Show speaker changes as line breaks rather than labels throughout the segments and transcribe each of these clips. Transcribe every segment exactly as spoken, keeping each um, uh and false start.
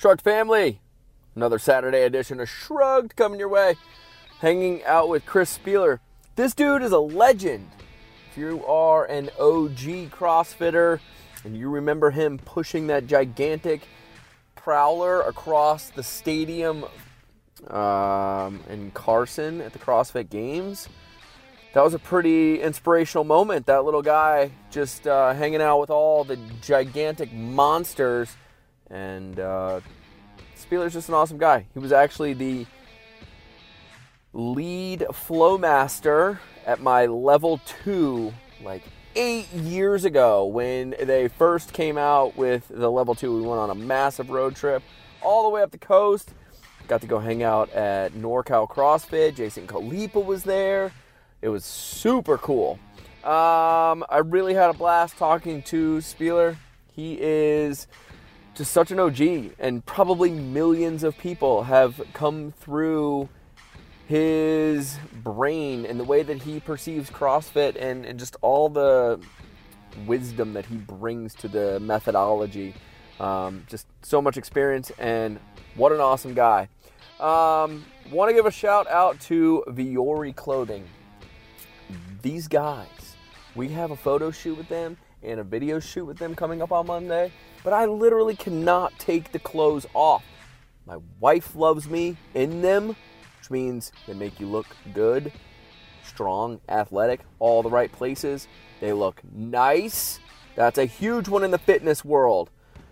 Shrugged family, another Saturday edition of Shrugged coming your way. Hanging out with Chris Spieler. This dude is a legend. If you are an O G CrossFitter and you remember him pushing that gigantic prowler across the stadium um, in Carson at the CrossFit Games, that was a pretty inspirational moment. That little guy just uh, hanging out with all the gigantic monsters. And uh, Spieler's just an awesome guy. He was actually the lead flow master at my level two like eight years ago when they first came out with the level two. We went on a massive road trip all the way up the coast. Got to go hang out at NorCal CrossFit. Jason Kalipa was there. It was super cool. Um, I really had a blast talking to Spieler. He is just such an O G, and probably millions of people have come through his brain and the way that he perceives CrossFit and, and just all the wisdom that he brings to the methodology. Um, just so much experience, and what an awesome guy. Um, want to give a shout out to Viore Clothing. These guys, we have a photo shoot with them and a video shoot with them coming up on Monday, but I literally cannot take the clothes off. My wife loves me in them, which means they make you look good, strong, athletic, all the right places. They look nice. That's a huge one in the fitness world.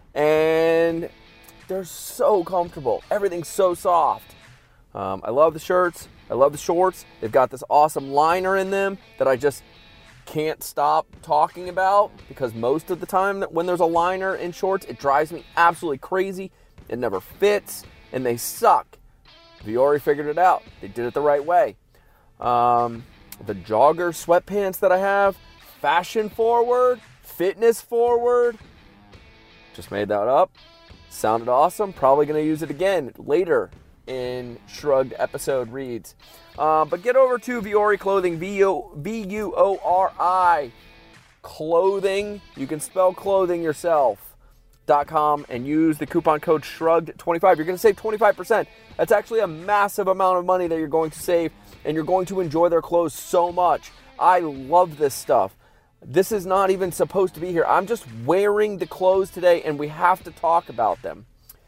And they're so comfortable. Everything's so soft. Um, I love the shirts. I love the shorts. They've got this awesome liner in them that I just can't stop talking about, because most of the time that when there's a liner in shorts, it drives me absolutely crazy. It never fits, and they suck. Viore figured it out. They did it the right way. Um, the jogger sweatpants that I have, fashion forward, fitness forward. Just made that up. Sounded awesome. Probably going to use it again later in Shrugged episode reads. Uh, but get over to Viore Clothing, V U O R I Clothing. You can spell clothing yourself. Dot com and use the coupon code Shrugged twenty-five. You're going to save twenty-five percent. That's actually a massive amount of money that you're going to save, and you're going to enjoy their clothes so much. I love this stuff. This is not even supposed to be here. I'm just wearing the clothes today, and we have to talk about them.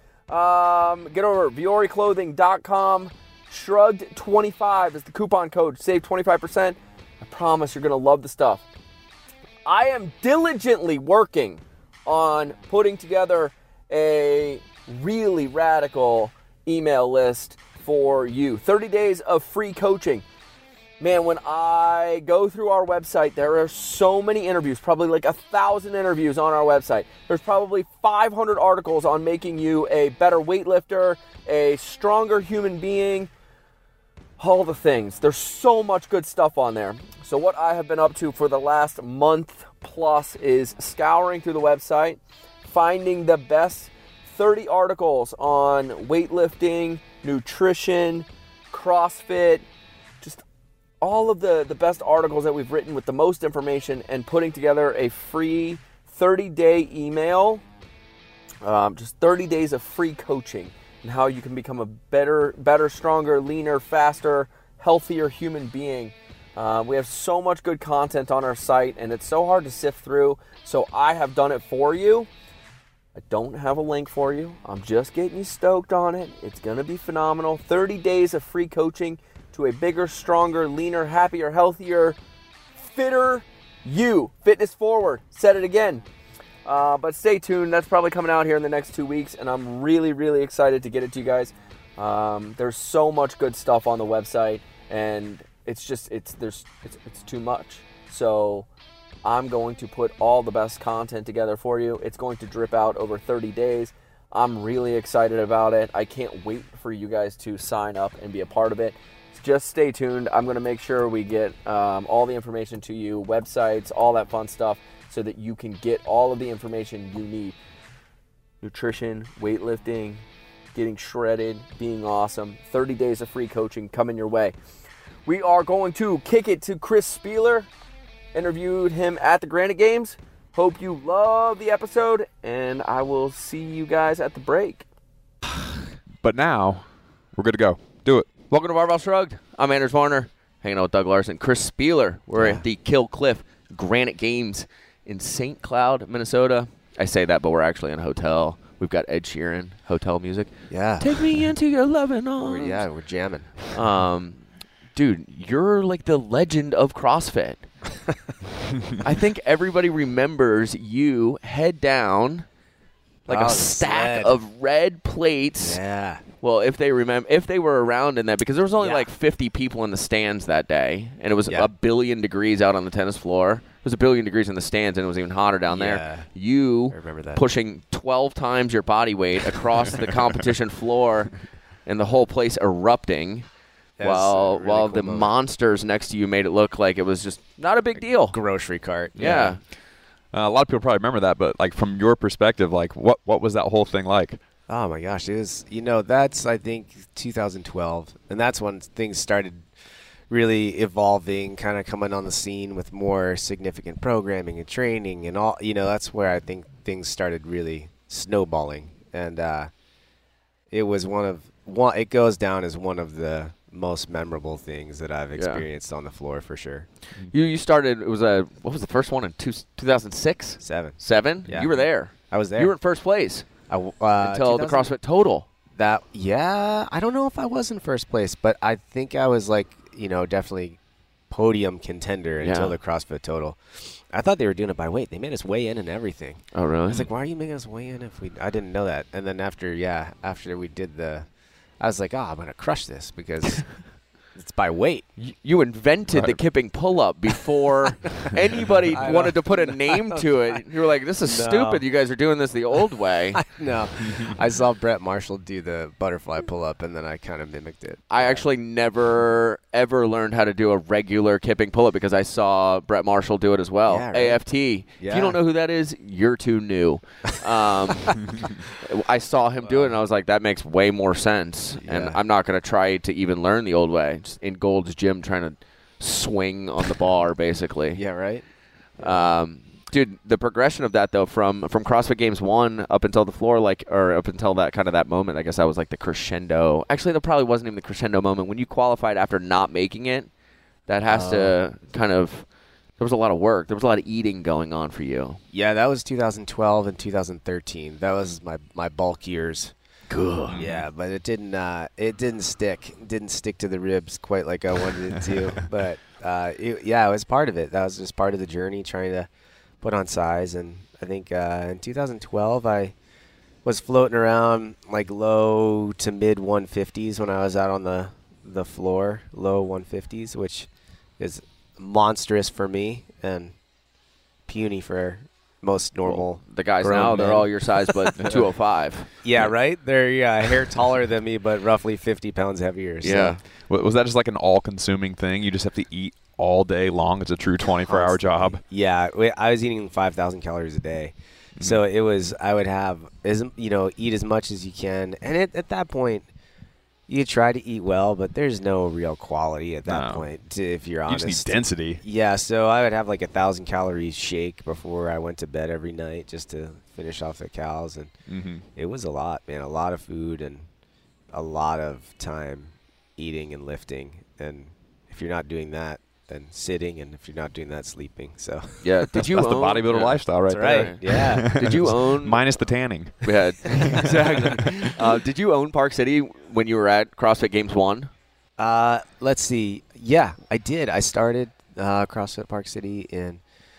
Um, get over Viore Clothing dot com. Shrugged twenty-five is the coupon code. Save twenty-five percent. I promise you're going to love the stuff. I am diligently working on putting together a really radical email list for you. thirty days of free coaching. Man, when I go through our website, there are so many interviews, probably like a thousand interviews on our website. There's probably five hundred articles on making you a better weightlifter, a stronger human being, all the things. There's so much good stuff on there. So what I have been up to for the last month plus is scouring through the website, finding the best thirty articles on weightlifting, nutrition, CrossFit, just all of the, the best articles that we've written with the most information, and putting together a free thirty-day email, um, just thirty days of free coaching, and how you can become a better, better, stronger, leaner, faster, healthier human being. Uh, we have so much good content on our site, and it's so hard to sift through, so I have done it for you. I don't have a link for you. I'm just getting you stoked on it. It's going to be phenomenal. thirty days of free coaching to a bigger, stronger, leaner, happier, healthier, fitter you. Fitness forward. Said it again. Uh, but stay tuned. That's probably coming out here in the next two weeks, and I'm really, really excited to get it to you guys. Um, there's so much good stuff on the website, and it's just, it's, there's, it's, it's too much. So I'm going to put all the best content together for you. It's going to drip out over thirty days. I'm really excited about it. I can't wait for you guys to sign up and be a part of it. Just stay tuned. I'm going to make sure we get um, all the information to you, websites, all that fun stuff, so that you can get all of the information you need. Nutrition, weightlifting, getting shredded, being awesome. thirty days of free coaching coming your way. We are going to kick it to Chris Spieler. Interviewed him at the Granite Games. Hope you love the episode, and I will see you guys at the break.
But now we're good to go. Do it.
Welcome to Barbell Shrugged. I'm Anders Varner, hanging out with Doug Larson, Chris Spieler. We're
Yeah.
at the Kill Cliff Granite Games in Saint Cloud, Minnesota. I say that, but we're actually in a hotel. We've got Ed Sheeran, hotel music.
Yeah.
Take me into your loving
We're,
arms.
yeah, we're jamming.
Um, dude, you're like the legend of CrossFit. I think everybody remembers you head down like
Oh,
a
the
stack
sled.
of red plates.
Yeah.
Well, if they remember, if they were around in that, because there was only
Yeah.
like fifty people in the stands that day, and it was
Yeah.
a billion degrees out on the tennis floor. It was a billion degrees in the stands, and it was even hotter down
Yeah.
there. You
I remember that.
pushing twelve times your body weight across the competition floor, and the whole place erupting,
That was
while
a really
while
cool
the
moment.
monsters next to you made it look like it was just not a big deal.
Grocery cart.
Yeah.
Uh, a lot of people probably remember that, but like from your perspective, like what what was that whole thing like?
Oh my gosh, it was. You know, that's I think two thousand twelve, and that's when things started really evolving, kind of coming on the scene with more significant programming and training and all. You know, that's where I think things started really snowballing, and uh, it was one of one. It goes down as one of the most memorable things that I've experienced on the floor for sure.
You you started. It was a what was the first one in two, 2006?
Seven.
Seven.
Yeah.
You were there.
I was there.
You were in first place
I w- uh,
until the
2000
CrossFit Total.
That yeah, I don't know if I was in first place, but I think I was like, you know, definitely podium contender until
Yeah.
the CrossFit Total. I thought they were doing it by weight. They made us weigh in and everything.
Oh
I
really?
was like, why are you making us weigh in if we? I didn't know that. And then after, yeah, after we did the, I was like, oh, I'm gonna crush this because it's by weight.
You, you invented the
Right.
kipping pull-up before anybody
I
wanted
know.
to put a name to it. You were like, "This is
No.
stupid. You guys are doing this the old way."
No, I saw Brett Marshall do the butterfly pull up, and then I kind of mimicked it.
I actually never ever learned how to do a regular kipping pull-up because I saw Brett Marshall do it as well.
Yeah, right.
A F T. If
Yeah.
you don't know who that is, you're too new. Um, I saw him do it, and I was like, that makes way more sense. And
Yeah.
I'm not going to try to even learn the old way. Just in Gold's Gym trying to swing on the bar, basically.
Yeah, right.
Um, dude, the progression of that though, from from CrossFit Games one up until the floor, like, or up until that kind of that moment, I guess that was like the crescendo. Actually, that probably wasn't even the crescendo moment when you qualified after not making it. That has to kind of. There was a lot of work. There was a lot of eating going on for you.
Yeah, that was two thousand twelve and two thousand thirteen. That was my my bulk years.
Good.
Yeah, but it didn't. Uh, it didn't stick. It didn't stick to the ribs quite like I wanted it to. But uh, it, yeah, it was part of it. That was just part of the journey, trying to put on size. And I think uh, in two thousand twelve, I was floating around like low to mid one fifties when I was out on the the floor, low one fifties, which is monstrous for me and puny for most normal.
The guys
grown
now, they're
men.
all your size, but two oh five.
Yeah, right? They're yeah, a hair taller than me, but roughly fifty pounds heavier. So.
Yeah.
Wa- Was that just like an all-consuming thing? You just have to eat all day long. It's a true twenty-four hour job.
Yeah, we- I was eating five thousand calories a day. So it was, I would have, as you know, eat as much as you can. And at, at that point, you try to eat well, but there's no real quality at that
No.
point, to, if you're
You
honest.
just need density.
Yeah, so I would have like a thousand calorie shake before I went to bed every night just to finish off the cows. And
Mm-hmm.
it was a lot, man, a lot of food and a lot of time eating and lifting. And if you're not doing that, then sitting, and if you're not doing that, sleeping. So
Yeah. Did you
That's the
own,
bodybuilder
yeah.
lifestyle right
that's
there.
right. Yeah.
Did you own
Minus the tanning.
Yeah, exactly. uh, did you own Park City when you were at CrossFit Games one?
Uh, let's see. Yeah, I did. I started uh, CrossFit Park City in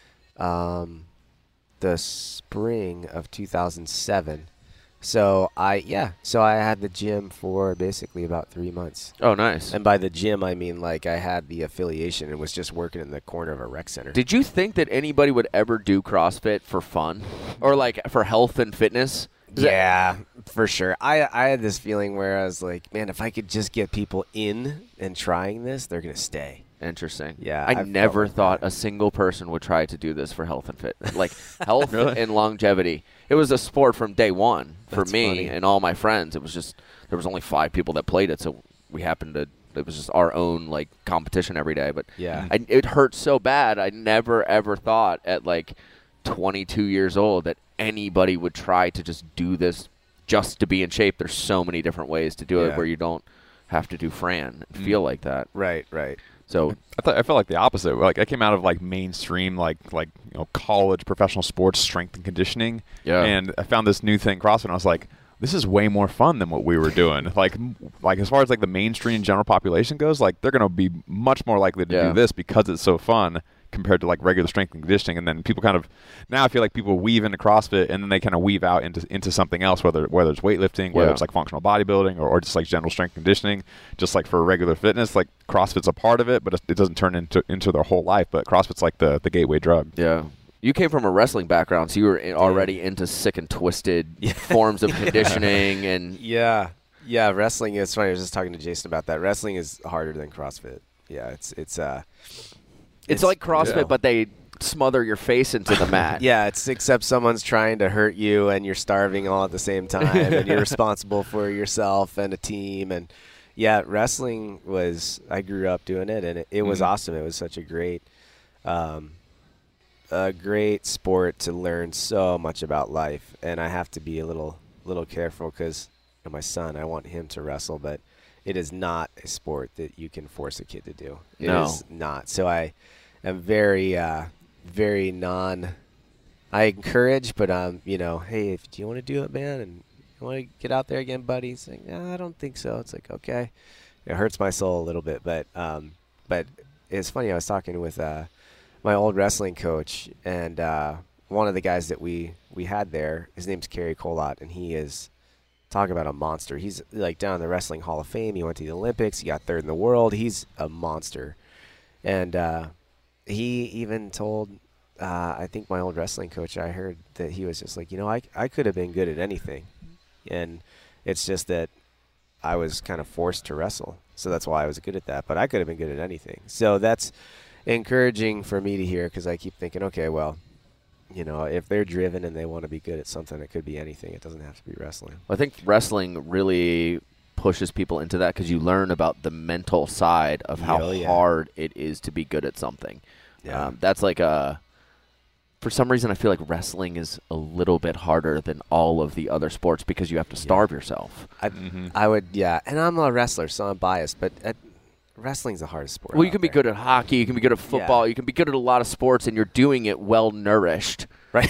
um, the spring of two thousand seven. So I yeah, so I had the gym for basically about three months.
Oh, nice.
And by the gym, I mean like I had the affiliation and was just working in the corner of a rec center.
Did you think that anybody would ever do CrossFit for fun or like for health and fitness? Is that-
Yeah, for sure. I I had this feeling where I was like, man, if I could just get people in and trying this, they're gonna stay.
Interesting.
Yeah,
I
I felt
never
like
thought
that.
a single person would try to do this for health and fitness, like health
Really?
and longevity. It was a sport from day one for
That's
me
funny.
and all my friends. It was just there was only five people that played it, so we happened to. It was just our own like competition every day. But
Yeah.
I, it hurt so bad. I never ever thought at like twenty-two years old that anybody would try to just do this just to be in shape. There's so many different ways to do
Yeah.
it where you don't have to do Fran and feel like that.
Right, right.
So
I thought I felt like the opposite. Like I came out of like mainstream, like like you know, college professional sports strength and conditioning,
Yeah.
and I found this new thing, CrossFit. And I was like, this is way more fun than what we were doing. Like like as far as like the mainstream general population goes, like they're gonna be much more likely to
Yeah.
do this because it's so fun compared to like regular strength and conditioning. And then people kind of now I feel like people weave into CrossFit and then they kind of weave out into into something else, whether whether it's weightlifting, whether
Yeah.
it's like functional bodybuilding, or, or just like general strength conditioning. Just like for regular fitness, like CrossFit's a part of it, but it, it doesn't turn into into their whole life. But CrossFit's like the the gateway drug.
yeah. You came from a wrestling background, so you were in- already into sick and twisted forms of conditioning and
Yeah, yeah. Wrestling is funny. I was just talking to Jason about that. Wrestling is harder than CrossFit. Yeah, it's it's uh,
it's, like CrossFit,
yeah.
but they smother your face into the mat.
yeah. It's except someone's trying to hurt you and you're starving all at the same time, and you're responsible for yourself and a team. And yeah, wrestling was. I grew up doing it, and it, it was
Mhm.
awesome. It was such a great, um, a great sport to learn so much about life. And I have to be a little little careful because my son, I want him to wrestle, but it is not a sport that you can force a kid to do. It
No.
is not. So I am very, uh, very non. I encourage, but um, you know, hey, if do you want to do it, man, and you want to get out there again, buddy? He's like, no, I don't think so. It's like, okay, it hurts my soul a little bit, but um, but it's funny. I was talking with uh, my old wrestling coach, and uh, one of the guys that we we had there, his name's Kerry Colott, and he is. Talk about a monster. He's like down in the Wrestling Hall of Fame. He went to the Olympics. He got third in the world. He's a monster. And uh, he even told, uh, I think my old wrestling coach, I heard that he was just like, you know, I, I could have been good at anything. And it's just that I was kind of forced to wrestle. So that's why I was good at that. But I could have been good at anything. So that's encouraging for me to hear because I keep thinking, okay, well, you know, if they're driven and they want to be good at something, it could be anything. It doesn't have to be wrestling.
I think wrestling really pushes people into that because you learn about the mental side of how
Oh, yeah.
hard it is to be good at something.
Yeah.
Um, that's like a. For some reason, I feel like wrestling is a little bit harder than all of the other sports because you have to starve yourself.
I,
Mhm.
I would, yeah. And I'm a wrestler, so I'm biased, but at, wrestling's the hardest sport.
Well, you
out
can be
there.
good at hockey, you can be good at football, you can be good at a lot of sports, and you're doing it well nourished.
Right.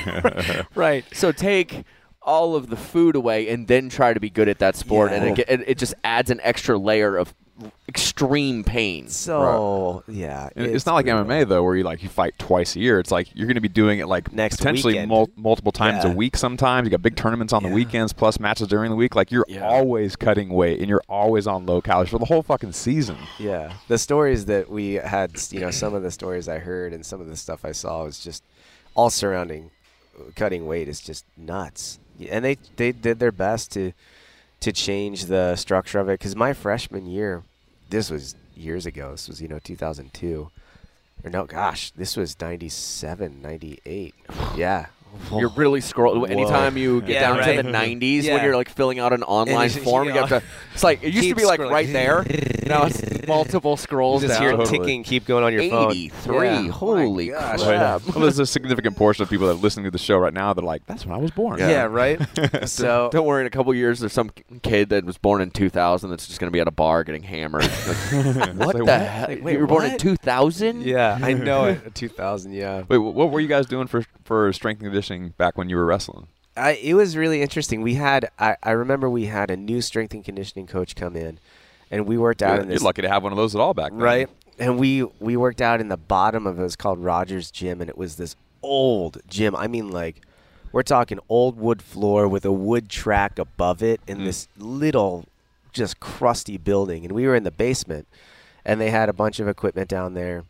right.
So take all of the food away and then try to be good at that sport, and it,
Yeah.
ge- it, it just adds an extra layer of extreme pain.
So, yeah.
And it's, not like M M A though, where you like you fight twice a year. It's like you're going to be doing it like
Next
potentially
weekend.
mul- multiple times
Yeah.
a week. Sometimes you got big tournaments on
Yeah.
the weekends, plus matches during the week. Like you're
Yeah.
always cutting weight, and you're always on low calories for the whole fucking season.
Yeah. The stories that we had, you know, some of the stories I heard and some of the stuff I saw was just all surrounding cutting weight is just nuts. And they, they did their best to to change the structure of it. Because my freshman year, this was years ago. This was, you know, two thousand two. Or no, gosh, this was ninety-seven, ninety-eight. Yeah.
You're really scrolling. Anytime you get
Yeah,
down
right.
to the nineties when
Yeah.
you're like filling out an online
you-
form, you have to. It's like it used to
Keep
be like
scrolling.
right there. Now it's multiple scrolls
Just
down.
hear
Totally.
ticking, keep going on your phone.
eighty-three.
Yeah.
Holy
Oh my gosh.
crap!
Well, there's a significant portion of people that are listening to the show right now that are like, "That's when I was born."
Yeah, right? so
Don't worry. In a couple years, there's some kid that was born in two thousand that's just going to be at a bar getting hammered. Like, what
Say
the
what?
hell?
Like, wait,
you were born in
what?
two thousand?
yeah, I know it. two thousand, yeah.
Wait, wh- what were you guys doing for for strength and conditioning back when you were wrestling?
I, it was really interesting. We had, I, I remember we had a new strength and conditioning coach come in, and we worked out
You're,
in
you're
this.
lucky to have one of those at all back then.
Right? And we, we worked out in the bottom of it. It was called Rogers Gym, and it was this old gym. I mean, like, we're talking old wood floor with a wood track above it in
Mm.
this little, just crusty building. And we were in the basement, and they had a bunch of equipment down there.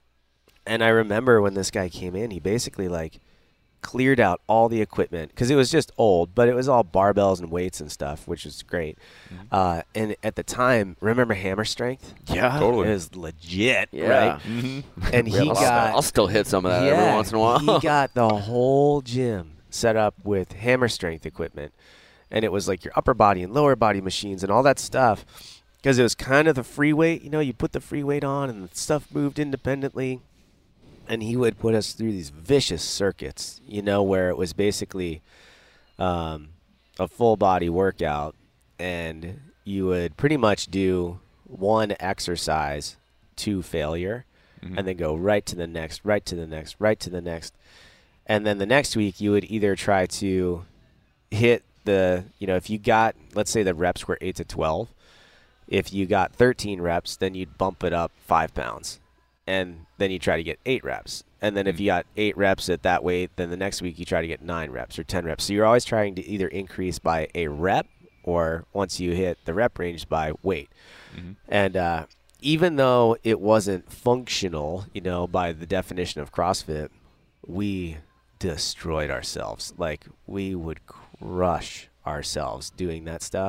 And I remember when this guy came in, he basically, like, cleared out all the equipment because it was just old, but it was all barbells and weights and stuff, which was great.
Mm-hmm.
Uh, and at the time, remember Hammer Strength?
Yeah.
Totally.
It was legit,
Yeah.
right?
Mm-hmm.
And he
I'll,
got
I'll still hit some of that
yeah,
every once in a while.
he got the whole gym set up with Hammer Strength equipment, and it was like your upper body and lower body machines and all that stuff. Because it was kind of the free weight, you know, you put the free weight on and the stuff moved independently. And he would put us through these vicious circuits, you know, where it was basically, um, a full body workout, and you would pretty much do one exercise to failure, mm-hmm. and then go right to the next, right to the next, right to the next. And then the next week you would either try to hit the, you know, if you got, let's say the reps were eight to twelve, if you got thirteen reps, then you'd bump it up five pounds. And then you try to get eight reps. And then if you got eight reps at that weight, then the next week you try to get nine reps or ten reps. So you're always trying to either increase by a rep or once you hit the rep range by weight. Mm-hmm. And uh, even though it wasn't functional, you know, by the definition of CrossFit, we destroyed ourselves. Like, we would crush ourselves doing that stuff.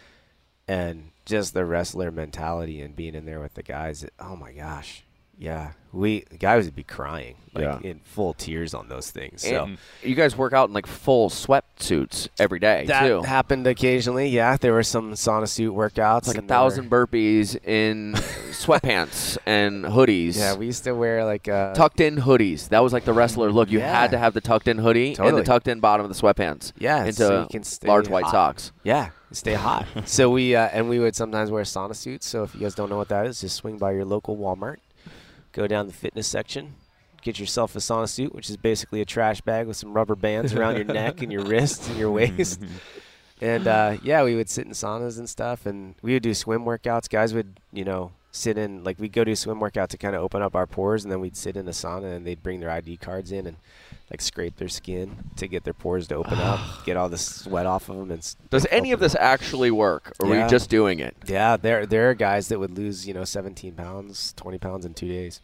And just the wrestler mentality and being in there with the guys, it, oh my gosh. Yeah, we guys would be crying, like
yeah.
in full tears on those things.
And
so
you guys work out in like full sweatsuits every day
that
too.
happened occasionally. Yeah, there were some sauna suit workouts,
it's like a thousand were... burpees in sweatpants and hoodies.
Yeah, we used to wear like uh,
tucked in hoodies. That was like the wrestler look. You yeah. had to have the tucked in hoodie
totally.
and the tucked in bottom of the sweatpants.
Yeah,
into
so you can stay
large
hot.
white socks.
Yeah, stay hot. So we uh, and we would sometimes wear sauna suits. So if you guys don't know what that is, just swing by your local Walmart. Go down the fitness section, get yourself a sauna suit, which is basically a trash bag with some rubber bands around your neck and your wrists and your waist. And, uh, yeah, we would sit in saunas and stuff, and we would do swim workouts. Guys would, you know, sit in, like we'd go do a swim workout to kind of open up our pores, and then we'd sit in a sauna, and they'd bring their I D cards in and, like, scrape their skin to get their pores to open up, get all the sweat off of them. And
Does any of this
up.
actually work, or
yeah.
were you just doing it?
Yeah, there there are guys that would lose, you know, seventeen pounds, twenty pounds in two days.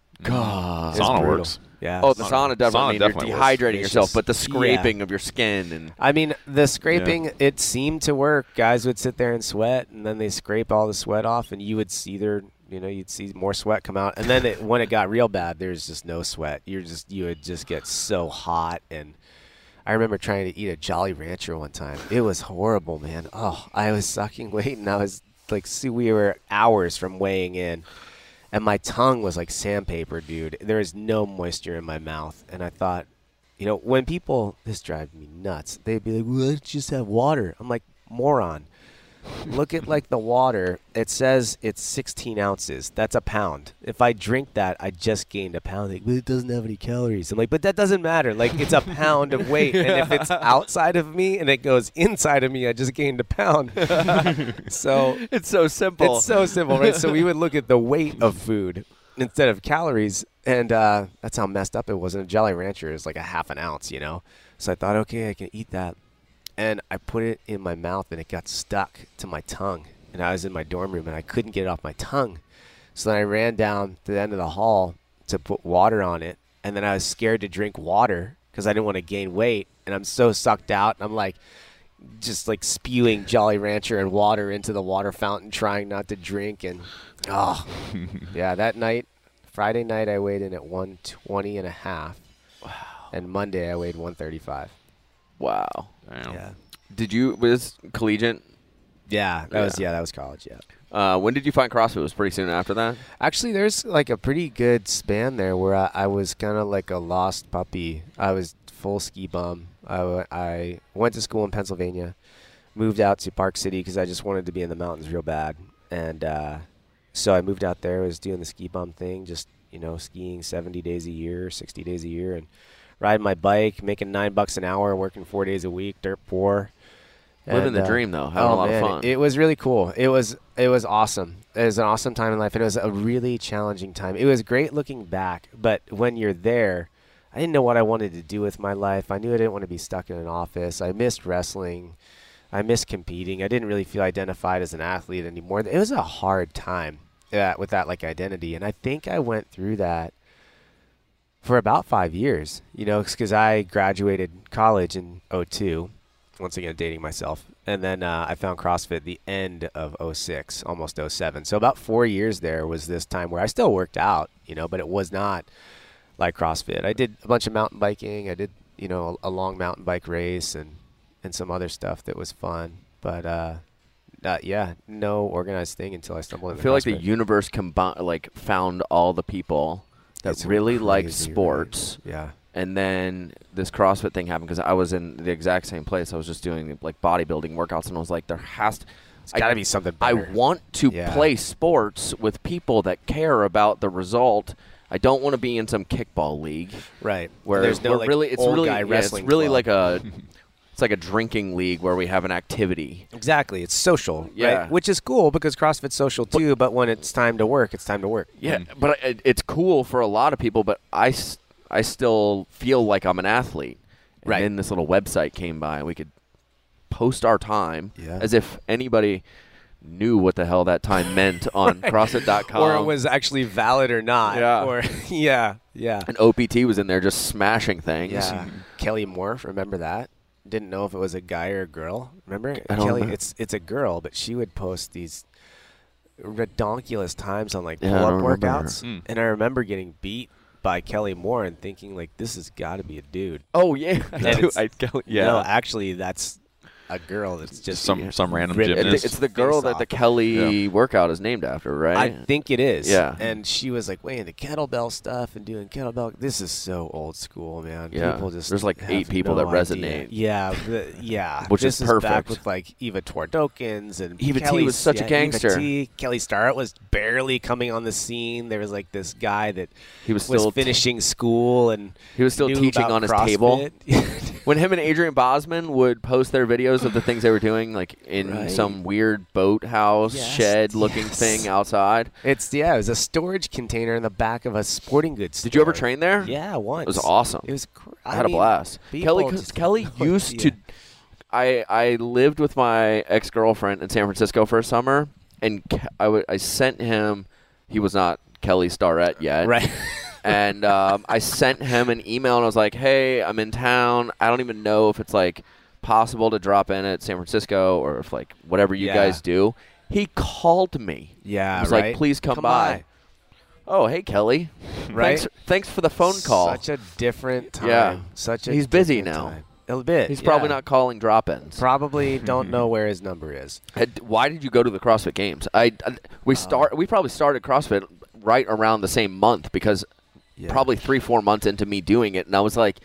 God,
sauna
brutal.
works.
Yeah.
Oh, the sauna, sauna definitely.
Sauna
I mean,
definitely
you're
works.
dehydrating
It's
yourself,
just-
but the scraping
yeah.
of your skin and
I mean, the scraping, yeah. it seemed to work. Guys would sit there and sweat, and then they scrape all the sweat off, and you would see their, you know, you'd see more sweat come out. And then it, when it got real bad, there's just no sweat. You're just, you would just get so hot. And I remember trying to eat a Jolly Rancher one time. It was horrible, man. Oh, I was sucking weight, and I was like, see, we were hours from weighing in. And my tongue was like sandpaper, dude. There is no moisture in my mouth. And I thought, you know, when people, this drives me nuts. They'd be like, well, let's just have water. I'm like, moron. Look at like the water. It says it's sixteen ounces. That's a pound. If I drink that, I just gained a pound. Like, but it doesn't have any calories. I'm like, but that doesn't matter. Like, it's a pound of weight. And if it's outside of me and it goes inside of me, I just gained a pound. So
it's so simple.
It's so simple, right? So we would look at the weight of food instead of calories. And uh, that's how messed up it was. And a Jolly Rancher is like a half an ounce, you know? So I thought, okay, I can eat that. And I put it in my mouth, and it got stuck to my tongue. And I was in my dorm room, and I couldn't get it off my tongue. So then I ran down to the end of the hall to put water on it. And then I was scared to drink water because I didn't want to gain weight. And I'm so sucked out. And I'm like, just like spewing Jolly Rancher and water into the water fountain, trying not to drink. And, oh, yeah, that night, Friday night, I weighed in at one twenty and a half. Wow. And Monday, I weighed one thirty-five.
Wow.
Damn.
Yeah.
Did you, was collegiate?
Yeah, that
Yeah.
was yeah, that was college, yeah.
Uh, when did you find CrossFit? It was pretty soon after that?
Actually, there's like a pretty good span there where I, I was kind of like a lost puppy. I was full ski bum. I, w- I went to school in Pennsylvania, moved out to Park City because I just wanted to be in the mountains real bad. And uh, so I moved out there, was doing the ski bum thing, just, you know, skiing seventy days a year, sixty days a year, and riding my bike, making nine bucks an hour, working four days a week, dirt poor.
Living
And,
the
uh,
dream, though. Having
oh,
a lot
man,
of fun.
It, it was really cool. It was it was awesome. It was an awesome time in life, and it was a really challenging time. It was great looking back, but when you're there, I didn't know what I wanted to do with my life. I knew I didn't want to be stuck in an office. I missed wrestling. I missed competing. I didn't really feel identified as an athlete anymore. It was a hard time uh, with that like identity, and I think I went through that for about five years, you know, because I graduated college in oh two, once again dating myself, and then uh, I found CrossFit the end of oh six, almost oh seven. So about four years there was this time where I still worked out, you know, but it was not like CrossFit. I did a bunch of mountain biking. I did, you know, a, a long mountain bike race and, and some other stuff that was fun. But, uh, uh, yeah, no organized thing until I stumbled
I
into
feel like
CrossFit.
the universe combi- like found all the people that
It's
really liked
crazy,
sports
right? Yeah.
And then this CrossFit thing happened because I was in the exact same place. I was just doing like bodybuilding workouts, and I was like, there has to
It's got to be something
I
better.
want to
Yeah.
play sports with people that care about the result. I don't want to be in some kickball league
Right.
where
There's no
we're
like,
really it's
old
really
guy
yeah, it's
wrestling
really
club.
like a it's like a drinking league where we have an activity.
Exactly. It's social,
Yeah.
right? Which is cool because CrossFit's social too, but when it's time to work, it's time to work.
Yeah, but it, it's cool for a lot of people, but I, s- I still feel like I'm an athlete. And
Right.
then this little website came by and we could post our time
Yeah.
as if anybody knew what the hell that time meant on CrossFit dot com.
Or it was actually valid or not.
Yeah.
Or yeah, yeah.
And O P T was in there just smashing things.
Yeah. Kelly Moore, remember that? Didn't know if it was a guy or a girl. Remember?
I don't
Kelly,
remember.
it's it's a girl, but she would post these redonkulous times on like
Yeah, I
pull-up
don't remember her.
workouts.
Mm.
And I remember getting beat by Kelly Moore and thinking like this has got to be a dude.
Oh, yeah.
And
I do.
it's-
I, yeah.
No, actually that's a girl that's just
some some random
ripped
It-
gymnast.
it's the girl
face
that the
off.
Kelly workout is named after, right?
I think it is.
Yeah.
And she was like way into kettlebell stuff and doing kettlebell. This is so old school, man.
Yeah.
People just
There's like
have
eight people
no
that
idea.
resonate.
Yeah. the- yeah.
Which
this
is perfect.
back with like Eva Tordokins and
Eva T
Kelly,
was such a
yeah,
gangster.
Eva T. Kelly Starrett was barely coming on the scene. There was like this guy that
he was
was
still
finishing school and
he was still
knew
teaching
about
on his table.
CrossFit.
When him and Adrian Bosman would post their videos of the things they were doing, like in
Right.
some weird boathouse
Yes,
shed-looking
yes.
thing outside.
It's yeah, it was a storage container in the back of a sporting goods store.
Did you ever train there?
Yeah, once.
It was awesome.
It was. Cr-
I had
mean,
a blast.
people
Kelly,
just
Kelly
have no
used
idea.
to. I I lived with my ex girlfriend in San Francisco for a summer, and Ke- I w- I sent him. He was not Kelly Starrett yet,
Right.
and um, I sent him an email and I was like, "Hey, I'm in town. I don't even know if it's like possible to drop in at San Francisco or if like whatever you
Yeah.
guys do." He called me.
Yeah,
He was
right.
like, "Please come,
Come
by.
by.
Oh, hey Kelly.
Right?
Thanks, thanks for the phone call.
Such a different time.
Yeah.
Such a
He's busy
different
now.
time. A bit.
He's probably
yeah.
not calling drop-ins.
Probably don't know where his number is.
Had- Why did you go to the CrossFit Games? I, I- we start we probably started CrossFit right around the same month because
Yeah.
probably three four months into me doing it, and I was like,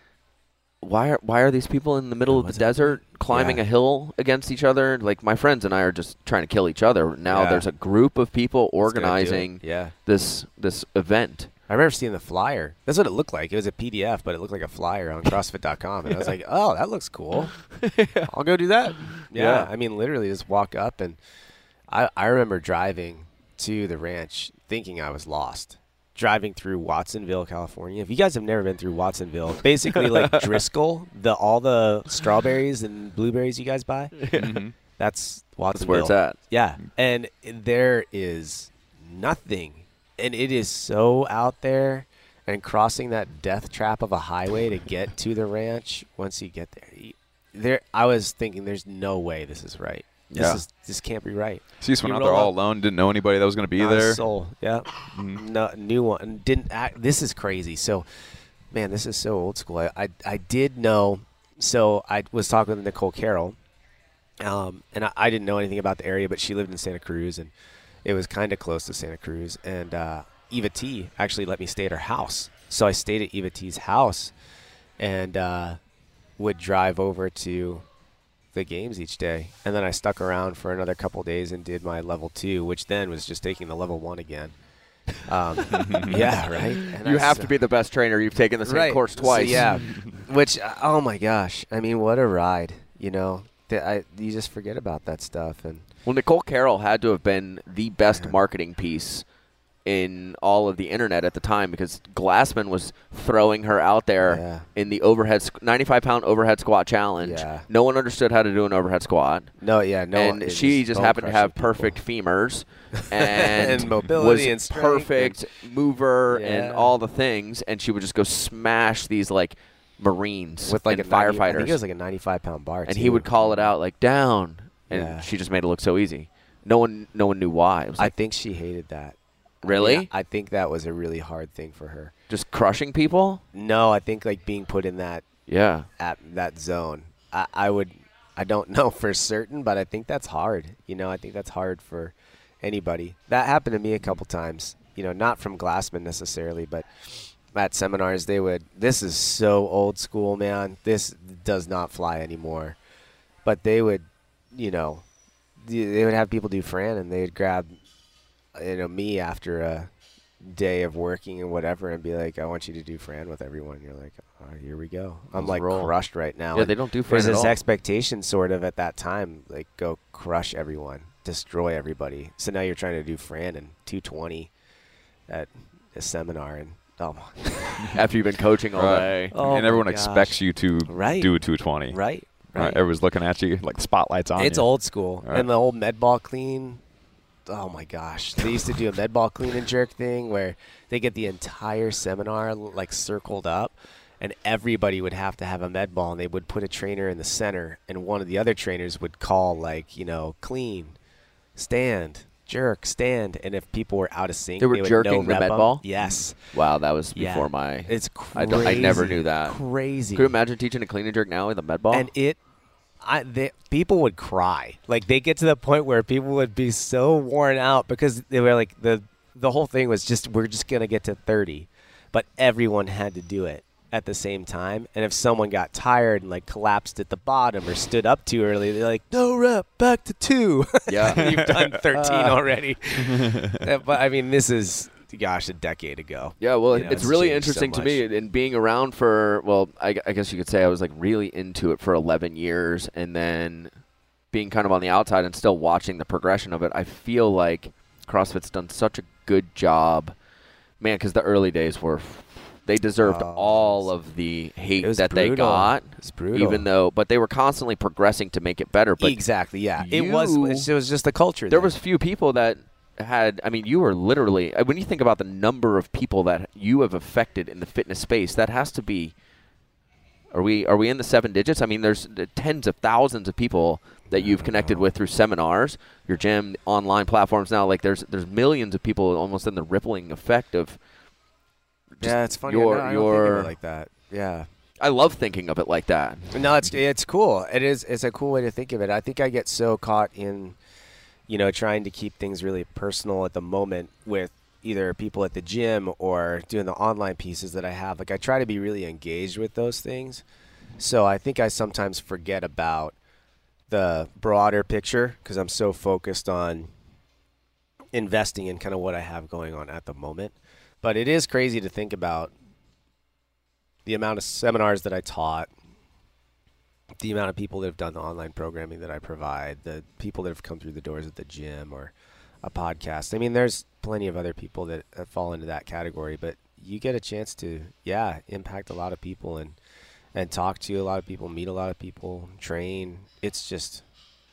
why are why are these people in the middle of the
was it?
desert climbing
Yeah.
a hill against each other? Like my friends and I are just trying to kill each other. Now
Yeah.
there's a group of people
Let's go do it.
organizing
Yeah.
this this event.
I remember seeing the flyer. That's what it looked like. It was a P D F, but it looked like a flyer on CrossFit dot com. And I was like, oh, that looks cool. I'll go do that. Yeah.
Yeah.
I mean, literally just walk up. And I, I remember driving to the ranch thinking I was lost. Driving through Watsonville, California. If you guys have never been through Watsonville, basically like Driscoll, the all the strawberries and blueberries you guys buy,
Mhm.
that's Watsonville.
That's where it's at.
Yeah, and there is nothing, and it is so out there. And crossing that death trap of a highway to get to the ranch, once you get there, you- there. I was thinking, there's no way this is right. This
Yeah.
is this can't be right.
So you just went
You
out there
roll
all
up-
alone, didn't know anybody that was going to be
Not a
there.
soul. Yeah,
Mhm.
no new one. And didn't act. This is crazy. So, man, this is so old school. I I, I did know. So I was talking with Nicole Carroll, um, and I, I didn't know anything about the area, but she lived in Santa Cruz, and it was kind of close to Santa Cruz. And uh, Eva T actually let me stay at her house. So I stayed at Eva T's house, and uh, would drive over to the games each day. And then I stuck around for another couple days and did my level two, which then was just taking the level one again. Um, yeah, right. And
You
I
have
s-
to be the best trainer. You've taken the same
right.
course
So,
twice.
yeah. Which, uh, oh my gosh. I mean, what a ride, you know. That I, you just forget about that stuff. And
Well, Nicole Carroll had to have been the best
Yeah.
marketing piece in all of the internet at the time because Glassman was throwing her out there
Yeah.
in the overhead ninety-five pound overhead squat challenge.
Yeah.
No one understood how to do an overhead squat.
no, yeah, no.
and
it
she
was
just happened to have
bone-crushing
perfect femurs and,
And mobility
was
and strength
perfect mover
Yeah.
and all the things, and she would just go smash these like Marines
with like
and
a ninety I
firefighters,
think it was like a ninety-five pound bar.
and
too.
he would call it out like down, and
Yeah.
she just made it look so easy. No one, no one knew why. It was
I
like
think she hated that.
Really?
I, mean, I think that was a really hard thing for her.
just crushing people.
No, I think like being put in that
Yeah,
at that zone. I, I would, I don't know for certain, but I think that's hard. You know, I think that's hard for anybody. That happened to me a couple times. You know, not from Glassman necessarily, but at seminars, they would, this is so old school, man. This does not fly anymore. But they would, you know, they would have people do Fran, and they would grab, you know, me after a day of working and whatever, and be like, I want you to do Fran with everyone. You're like, oh, here we go. I'm
Let's
like
roll.
crushed right now.
Yeah,
And
they don't do Fran
there's
at
this
all.
expectation sort of at that time, like go crush everyone, destroy everybody. So now you're trying to do Fran and two twenty at a seminar, and oh my
After you've been coaching all
Right.
day.
Oh
and
my
everyone
gosh.
expects you to
Right.
do a two twenty.
right,
Right.
right.
Everyone's looking at you like the spotlight's on
It's
you.
old school.
Right.
And the old med ball clean, oh my gosh. They used to do a med ball clean and jerk thing where they get the entire seminar like circled up, and everybody would have to have a med ball, and they would put a trainer in the center, and one of the other trainers would call like, you know, clean, stand, jerk, stand, and if people were out of sync,
They were
would
jerking
no
the
rep
med
'em.
ball?
Yes.
Wow, that was
Yeah.
before my.
It's
I
crazy.
don't- I never knew that.
Crazy.
Could you imagine teaching a clean and jerk now with a med ball?
And it, I, they, people would cry. Like they get to the point where people would be so worn out because they were like the the whole thing was just we're just gonna get to thirty, but everyone had to do it at the same time. And if someone got tired and like collapsed at the bottom or stood up too early, they're like, no rep, back to two.
Yeah.
You've done thirteen already. Uh, but I mean, this is gosh a decade ago.
Yeah, well,
You know,
it's
it's
really
changed so
interesting to me, and being around for, well, I, I guess you could say I was like really into it for eleven years, and then being kind of on the outside and still watching the progression of it. I feel like CrossFit's done such a good job, man, because the early days were, they deserved
Oh,
all
it
of the hate
it was
that they
brutal.
got,
It's brutal.
even though, but they were constantly progressing to make it better. But
exactly, yeah. It was.
you-
It was just the culture.
there
then.
was few people that had, I mean, you were literally, when you think about the number of people that you have affected in the fitness space, that has to be, are we are we in the seven digits? I mean, there's the tens of thousands of people that you've connected with through seminars, your gym, online platforms now. Like there's there's millions of people almost in the rippling effect of just
yeah, it's funny.
your-
I, know, I don't think
your-
of it like that. Yeah.
I love thinking of it like that.
No, it's it's cool. It is. It's a cool way to think of it. I think I get so caught in, you know, trying to keep things really personal at the moment with either people at the gym or doing the online pieces that I have. Like I try to be really engaged with those things. So I think I sometimes forget about the broader picture because I'm so focused on investing in kind of what I have going on at the moment. But it is crazy to think about the amount of seminars that I taught, the amount of people that have done the online programming that I provide, the people that have come through the doors at the gym or a podcast. I mean, there's plenty of other people that, that fall into that category, but you get a chance to, yeah, impact a lot of people and, and talk to a lot of people, meet a lot of people, train. It's just,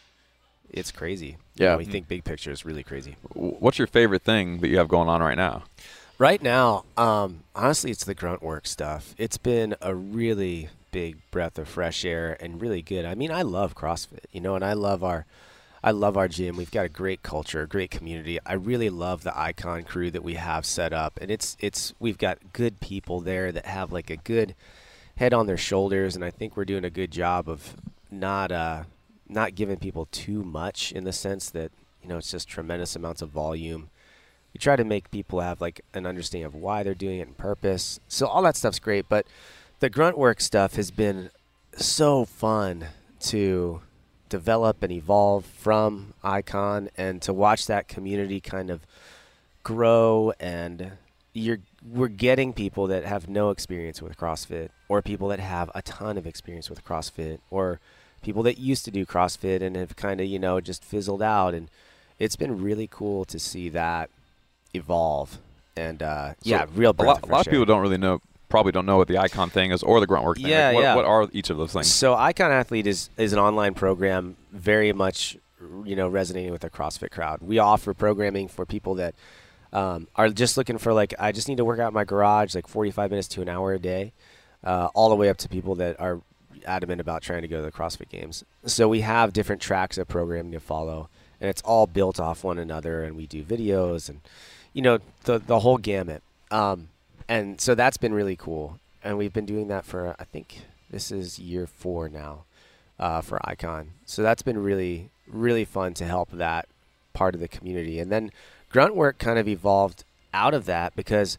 it's crazy. You
Yeah.
know, we think big picture is really crazy.
What's your favorite thing that you have going on right now?
Right now, um, honestly, it's the grunt work stuff. It's been a really big breath of fresh air and really good. I mean, I love CrossFit, you know, and I love our, I love our gym. We've got a great culture, a great community. I really love the Icon crew that we have set up, and it's it's we've got good people there that have like a good head on their shoulders, and I think we're doing a good job of not uh, not giving people too much in the sense that, you know, it's just tremendous amounts of volume. We try to make people have like an understanding of why they're doing it and purpose. So all that stuff's great, but the grunt work stuff has been so fun to develop and evolve from Icon, and to watch that community kind of grow. And you're we're getting people that have no experience with CrossFit, or people that have a ton of experience with CrossFit, or people that used to do CrossFit and have kind of, you know, just fizzled out. And it's been really cool to see that evolve. And uh, yeah, real
A
breath
lot,
of
a lot
fresh
of people
air.
don't really know, probably don't know what the Icon thing is or the grunt work thing.
Yeah,
Like, what,
yeah.
what are each of those things?
So Icon Athlete is, is an online program very much, you know, resonating with the CrossFit crowd. We offer programming for people that um, are just looking for, like, I just need to work out in my garage like forty-five minutes to an hour a day, uh, all the way up to people that are adamant about trying to go to the CrossFit Games. So we have different tracks of programming to follow, and it's all built off one another, and we do videos and, you know, the the whole gamut. Um, and so that's been really cool. And we've been doing that for, I think this is year four now uh, for Icon. So that's been really, really fun to help that part of the community. And then grunt work kind of evolved out of that because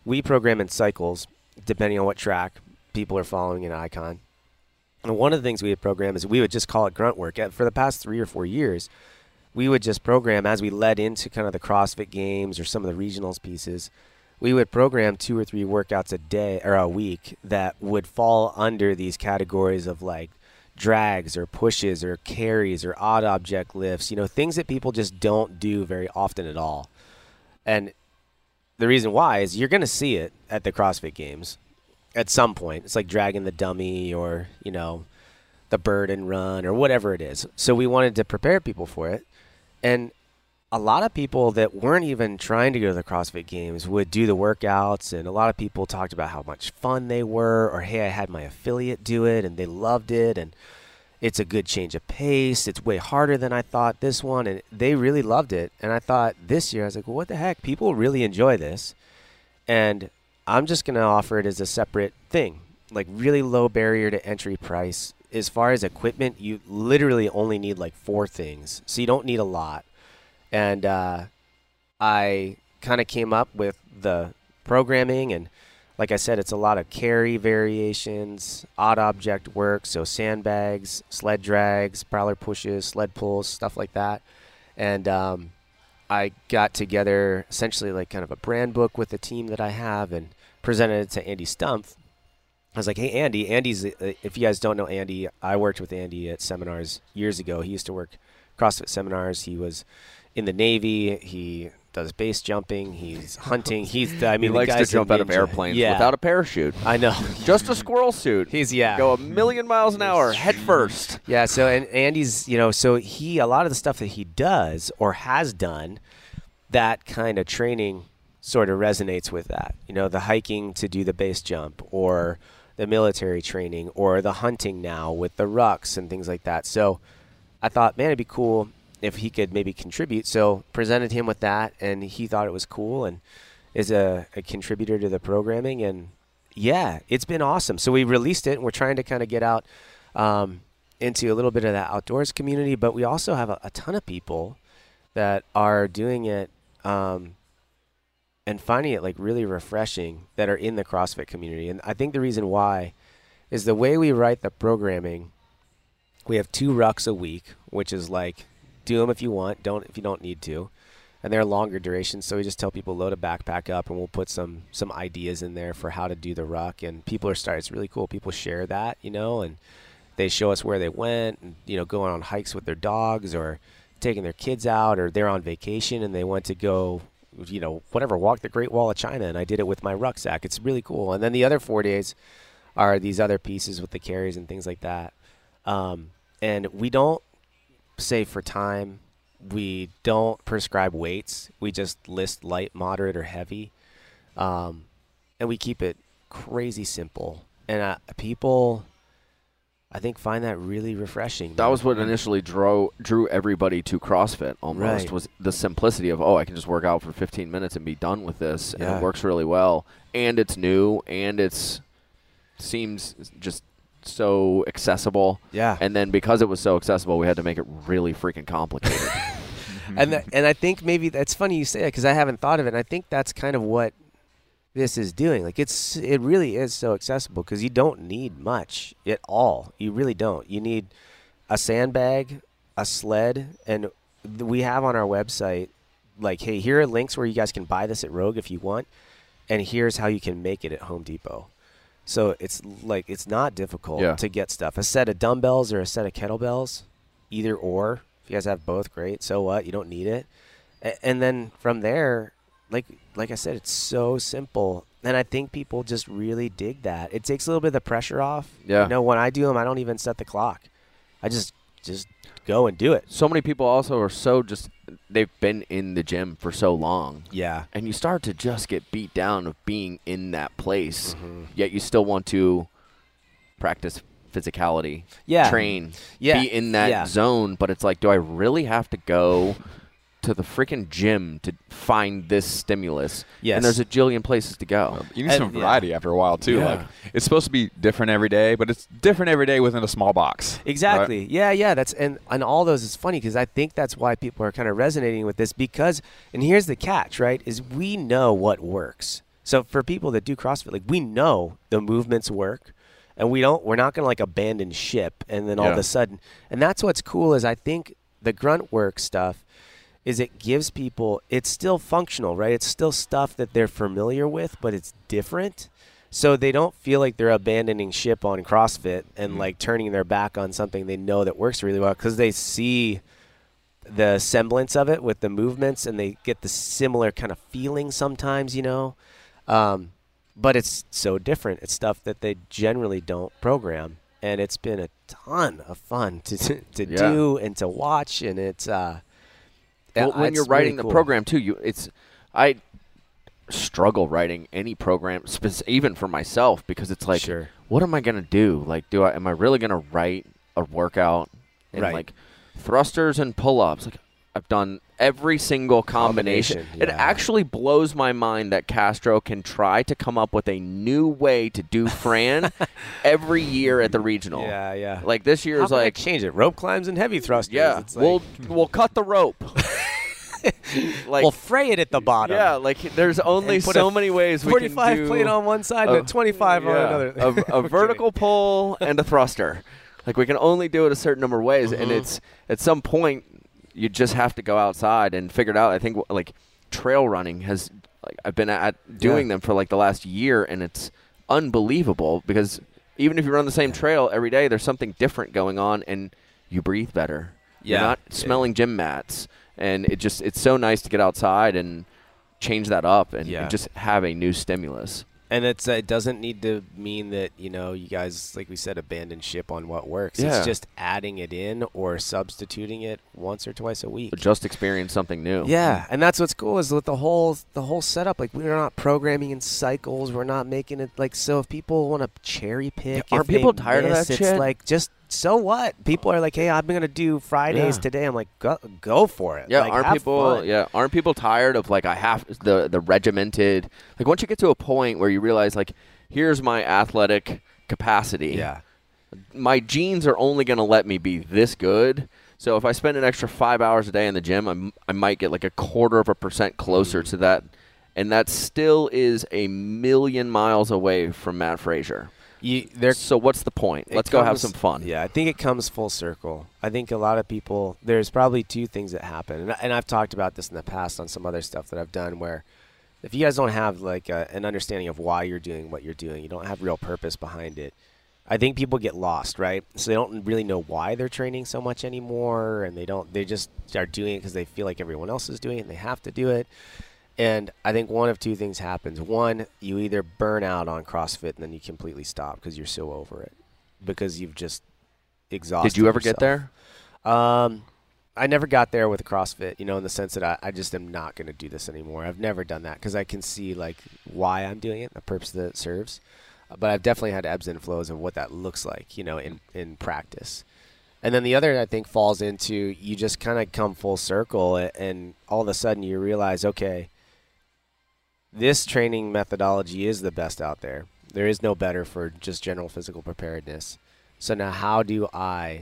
we program in cycles depending on what track people are following in Icon. And one of the things we would program is we would just call it grunt work. For the past three or four years, we would just program as we led into kind of the CrossFit Games or some of the regionals pieces. We would program two or three workouts a day or a week that would fall under these categories of like drags or pushes or carries or odd object lifts, you know, things that people just don't do very often at all. And the reason why is you're going to see it at the CrossFit Games at some point. It's like dragging the dummy or, you know, the bird and run or whatever it is. So we wanted to prepare people for it. And a lot of people that weren't even trying to go to the CrossFit Games would do the workouts. And a lot of people talked about how much fun they were, or, hey, I had my affiliate do it and they loved it. And it's a good change of pace. It's way harder than I thought, this one. And they really loved it. And I thought this year, I was like, well, what the heck? People really enjoy this. And I'm just going to offer it as a separate thing, like really low barrier to entry price. As far as equipment, you literally only need like four things. So you don't need a lot. And uh, I kind of came up with the programming. And like I said, it's a lot of carry variations, odd object work. So sandbags, sled drags, prowler pushes, sled pulls, stuff like that. And um, I got together essentially like kind of a brand book with the team that I have and presented it to Andy Stumpf. I was like, hey, Andy, Andy's, if you guys don't know Andy, I worked with Andy at seminars years ago. He used to work CrossFit seminars. He was in the Navy. He does base jumping. He's hunting. He's, I mean,
he likes
the
to jump out of airplanes
yeah.
without a parachute.
I know.
Just a squirrel suit.
He's, yeah.
Go a million miles an hour, head first.
Yeah, so, and Andy's, you know, so he, a lot of the stuff that he does or has done, that kind of training sort of resonates with that. You know, the hiking to do the base jump, or the military training, or the hunting now with the rucks and things like that. So I thought, man, it'd be cool if he could maybe contribute. So presented him with that, and he thought it was cool and is a, a contributor to the programming. And yeah, it's been awesome. So we released it, and we're trying to kind of get out um, into a little bit of that outdoors community, but we also have a, a ton of people that are doing it um, and finding it like really refreshing that are in the CrossFit community. And I think the reason why is the way we write the programming. We have two rucks a week, which is like, do them if you want, don't if you don't need to. And they're longer durations, so we just tell people load a backpack up, and we'll put some some ideas in there for how to do the ruck. And people are starting, it's really cool. People share that, you know, and they show us where they went, and, you know, going on hikes with their dogs, or taking their kids out, or they're on vacation and they went to go, you know, whatever, walk the Great Wall of China, and I did it with my rucksack. It's really cool. And then the other four days are these other pieces with the carries and things like that. Um, and we don't say for time. We don't prescribe weights. We just list light, moderate, or heavy. Um, and we keep it crazy simple. And uh, people, I think, find that really refreshing.
That was what initially drew drew everybody to CrossFit almost,
Right.
was the simplicity of, oh, I can just work out for fifteen minutes and be done with this, and
Yeah.
it works really well. And it's new, and it's seems just so accessible.
Yeah.
And then because it was so accessible, we had to make it really freaking complicated.
And th- and I think maybe that's funny you say it, because I haven't thought of it. And I think that's kind of what this is doing. Like, it's it really is so accessible, because you don't need much at all. You really don't. You need a sandbag, a sled, and th- we have on our website, like, hey, here are links where you guys can buy this at Rogue if you want, and here's how you can make it at Home Depot. So it's like, it's not difficult
Yeah.
to get stuff. A set of dumbbells or a set of kettlebells, either or. If you guys have both, great. So what? You don't need it. A- and then from there, like like I said, it's so simple. And I think people just really dig that. It takes a little bit of the pressure off.
Yeah.
You know, when I do them, I don't even set the clock. I just just go and do it.
So many people also are so just, they've been in the gym for so long.
Yeah.
And you start to just get beat down of being in that place,
Mm-hmm.
yet you still want to practice physicality,
Yeah.
train,
Yeah.
be in that
Yeah.
zone. But it's like, do I really have to go to the freaking gym to find this stimulus?
Yes.
And there's a jillion places to go.
You need
And-
some
yeah.
variety after a while too.
Yeah.
Like, it's supposed to be different every day, but it's different every day within a small box.
Exactly.
right?
Yeah, yeah. That's and and all those is funny, because I think that's why people are kind of resonating with this, because, and here's the catch, right? Is we know what works. So for people that do CrossFit, like we know the movements work, and we don't. We're not going to like abandon ship, and then all
Yeah.
of a sudden, and that's what's cool is I think the grunt work stuff is it gives people. It's still functional, right? It's still stuff that they're familiar with, but it's different. So they don't feel like they're abandoning ship on CrossFit and
Mm-hmm.
like turning their back on something they know that works really well because they see the semblance of it with the movements and they get the similar kind of feeling sometimes, you know. Um, but it's so different. It's stuff that they generally don't program, and it's been a ton of fun to to
Yeah.
do and to watch. And it's uh,
Well,
uh,
when
it's
you're writing
really
the
cool.
program too, you it's I struggle writing any program, spec- even for myself, because it's like,
Sure.
what am I gonna do? Like, do I am I really gonna write a workout and
Right.
like thrusters and pull-ups? Like, I've done every single combination.
Combination,
It
yeah.
actually blows my mind that Castro can try to come up with a new way to do Fran every year at the regional.
Yeah, yeah.
Like this year
How
is
can I
like,
change it? Rope climbs and heavy thrusters.
yeah,
It's like,
we'll we'll cut the rope. like,
we'll fray it at the bottom.
yeah, like there's only
And put
so
a
many ways we can
forty-five
do
plate on one side
a-
and a twenty-five on
yeah,
another.
a, a
Okay.
vertical pull and a thruster. Like we can only do it a certain number of ways, and
Mhm.
it's at some point you just have to go outside and figure it out. I think like trail running has like I've been at doing
Yeah.
them for like the last year, and it's unbelievable because even if you run the same trail every day, there's something different going on, and you breathe better. You're
Yeah.
not
Yeah.
smelling gym mats, and it just it's so nice to get outside and change that up and,
Yeah.
and just have a new stimulus.
And it's uh, it doesn't need to mean that, you know, you guys, like we said, abandon ship on what works.
Yeah.
It's just adding it in or substituting it once or twice a week.
Just experience something new.
Yeah, and that's what's cool is with the whole the whole setup. Like we're not programming in cycles. We're not making it like so. If people want to cherry pick,
Yeah, aren't
if they
people tired of
miss,
that
it's
shit?
Like just so what? People are like, hey, I'm gonna do Fridays
Yeah.
today. I'm like, go go for it.
Yeah,
Like,
aren't
have
people?
fun.
Yeah, aren't people tired of like I have the the regimented? Like once you get to a point where you realize like, here's my athletic capacity.
Yeah.
My genes are only going to let me be this good. So if I spend an extra five hours a day in the gym, I'm, I might get like a quarter of a percent closer
Mm.
to that, and that still is a million miles away from Matt Frazier.
You, there
So what's the point?
It
Let's go have
comes-
some fun.
Yeah, I think it comes full circle. I think a lot of people, there's probably two things that happen. And, and I've talked about this in the past on some other stuff that I've done where if you guys don't have like a, an understanding of why you're doing what you're doing, you don't have real purpose behind it, I think people get lost, right? So they don't really know why they're training so much anymore, and they don't, they just are doing it because they feel like everyone else is doing it and they have to do it. And I think one of two things happens. One, you either burn out on CrossFit and then you completely stop because you're so over it because you've just exhausted
Did you ever get
yourself.
there?
Um, I never got there with CrossFit, you know, in the sense that I, I just am not going to do this anymore. I've never done that because I can see like why I'm doing it, the purpose that it serves. Uh, but I've definitely had ebbs and flows of what that looks like, you know, in, in practice. And then the other, I think, falls into you just kind of come full circle and, and all of a sudden you realize, okay, this training methodology is the best out there. There is no better for just general physical preparedness. So now how do I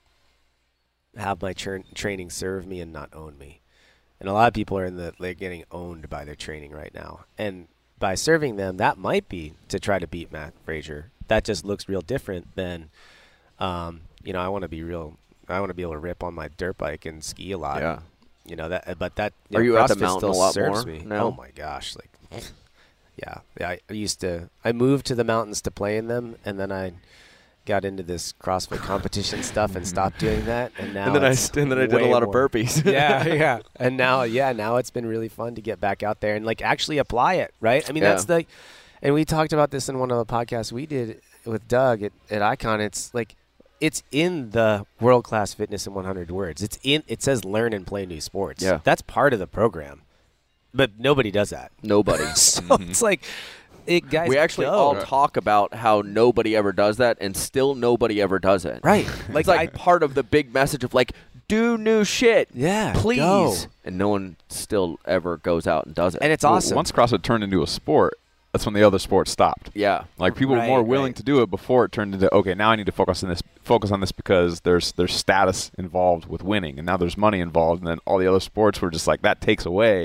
have my tra- training serve me and not own me? And a lot of people are in the, they're getting owned by their training right now. And by serving them, that might be to try to beat Matt Frazier. That just looks real different than, um, you know, I want to be real, I want to be able to rip on my dirt bike and ski a lot.
Yeah.
You know, that, but that,
Are
know,
you at the
CrossFit
mountain
still
a lot
serves
more
me.
now?
Oh my gosh. Like, yeah, yeah. I used to, I moved to the mountains to play in them. And then I got into this CrossFit competition stuff and stopped doing that. And now,
And then I
it's
st- and then I did a
way
lot of
more.
burpees.
yeah, yeah. And now, yeah, now it's been really fun to get back out there and like actually apply it, right? I mean,
Yeah.
that's the, and we talked about this in one of the podcasts we did with Doug at, at Icon. It's like, it's in the World Class Fitness in one hundred words. It's in, it says learn and play new sports.
Yeah.
That's part of the program, but nobody does that.
Nobody.
So it's like, it, guys,
We actually
go.
all talk about how nobody ever does that, and still nobody ever does it.
Right.
Like,
Like,
like
I,
part of the big message of like, do new shit,
yeah,
please.
go.
And no one still ever goes out and does it.
And it's
Well,
awesome.
Once CrossFit turned into a sport, that's when the other sports stopped.
yeah.
Like people were
Right,
more willing
right.
to do it before it turned into okay. Now I need to focus on this. Focus on this because there's there's status involved with winning, and now there's money involved, and then all the other sports were just like that takes away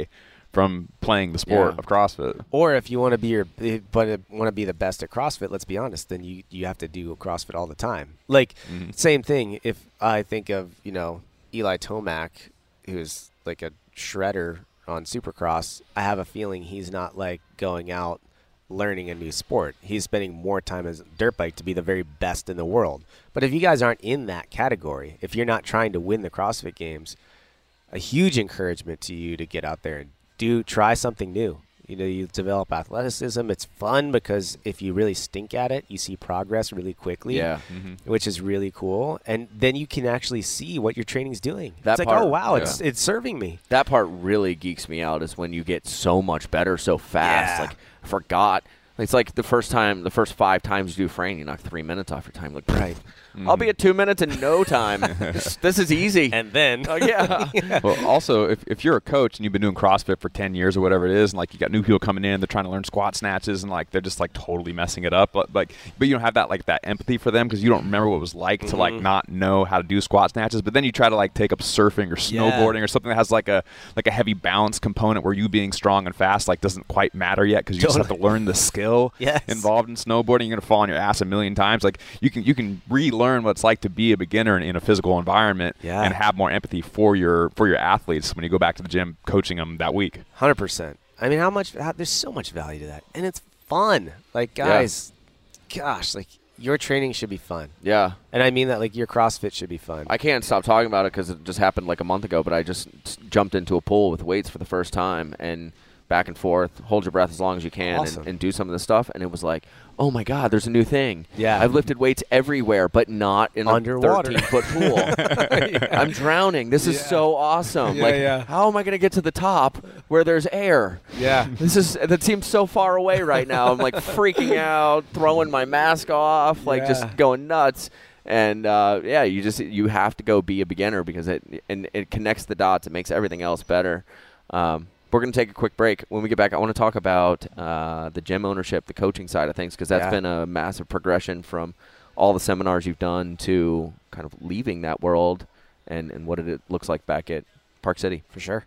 from playing the sport
Yeah.
of CrossFit.
Or if you want to be your, but want to be the best at CrossFit, let's be honest, then you, you have to do CrossFit all the time. Like,
Mhm.
same thing. If I think of, you know, Eli Tomac, who's like a shredder on Supercross, I have a feeling he's not like going out learning a new sport. He's spending more time as a dirt bike to be the very best in the world. But if you guys aren't in that category, if you're not trying to win the CrossFit Games, a huge encouragement to you to get out there and do try something new. You know, you develop athleticism. It's fun because if you really stink at it, you see progress really quickly.
Yeah.
Mm-hmm.
Which is really cool. And then you can actually see what your training's doing.
That
it's like,
part,
oh, wow,
yeah.
it's it's serving me.
That part really geeks me out is when you get so much better so fast.
Yeah.
Like, I forgot. It's like the first time, the first five times you do frame, you knock three minutes off your time. Like,
Right.
I'll be at two minutes in no time. this, this is easy.
And then.
Oh, yeah.
Well, also, if, if you're a coach and you've been doing CrossFit for ten years or whatever it is, and like you got new people coming in, they're trying to learn squat snatches, and like they're just like totally messing it up. But like, but you don't have that like that empathy for them because you don't remember what it was like
Mm-hmm.
to like not know how to do squat snatches. But then you try to like take up surfing or snowboarding or something that has like a like a heavy balance component where you being strong and fast like doesn't quite matter yet because you just have to learn the skill
Yes.
involved in snowboarding. You're gonna fall on your ass a million times. Like you can you can relearn what it's like to be a beginner in, in a physical environment
Yeah.
and have more empathy for your for your athletes when you go back to the gym coaching them that week.
one hundred percent. I mean, how much, how, there's so much value to that. And it's fun. Like, guys, gosh, like, your training should be fun.
Yeah.
And I mean that, like, your CrossFit should be fun.
I can't stop talking about it because it just happened like a month ago, but I just s- jumped into a pool with weights for the first time and back and forth, hold your breath as long as you can
Awesome.
and, and do some of this stuff. And it was like, oh, my God, there's a new thing.
Yeah.
I've lifted weights everywhere, but not in
Underwater.
a thirteen-foot pool. I'm drowning. This is
Yeah.
so awesome.
Yeah,
like,
yeah.
how am I going to get to the top where there's air?
Yeah.
This is that seems so far away right now. I'm like freaking out, throwing my mask off, like
Yeah.
just going nuts. And uh, yeah, you just you have to go be a beginner because it and it connects the dots. It makes everything else better. Um, we're going to take a quick break. When we get back, I want to talk about uh, the gym ownership, the coaching side of things, because that's
Yeah.
been a massive progression from all the seminars you've done to kind of leaving that world and, and what it looks like back at Park City.
For sure.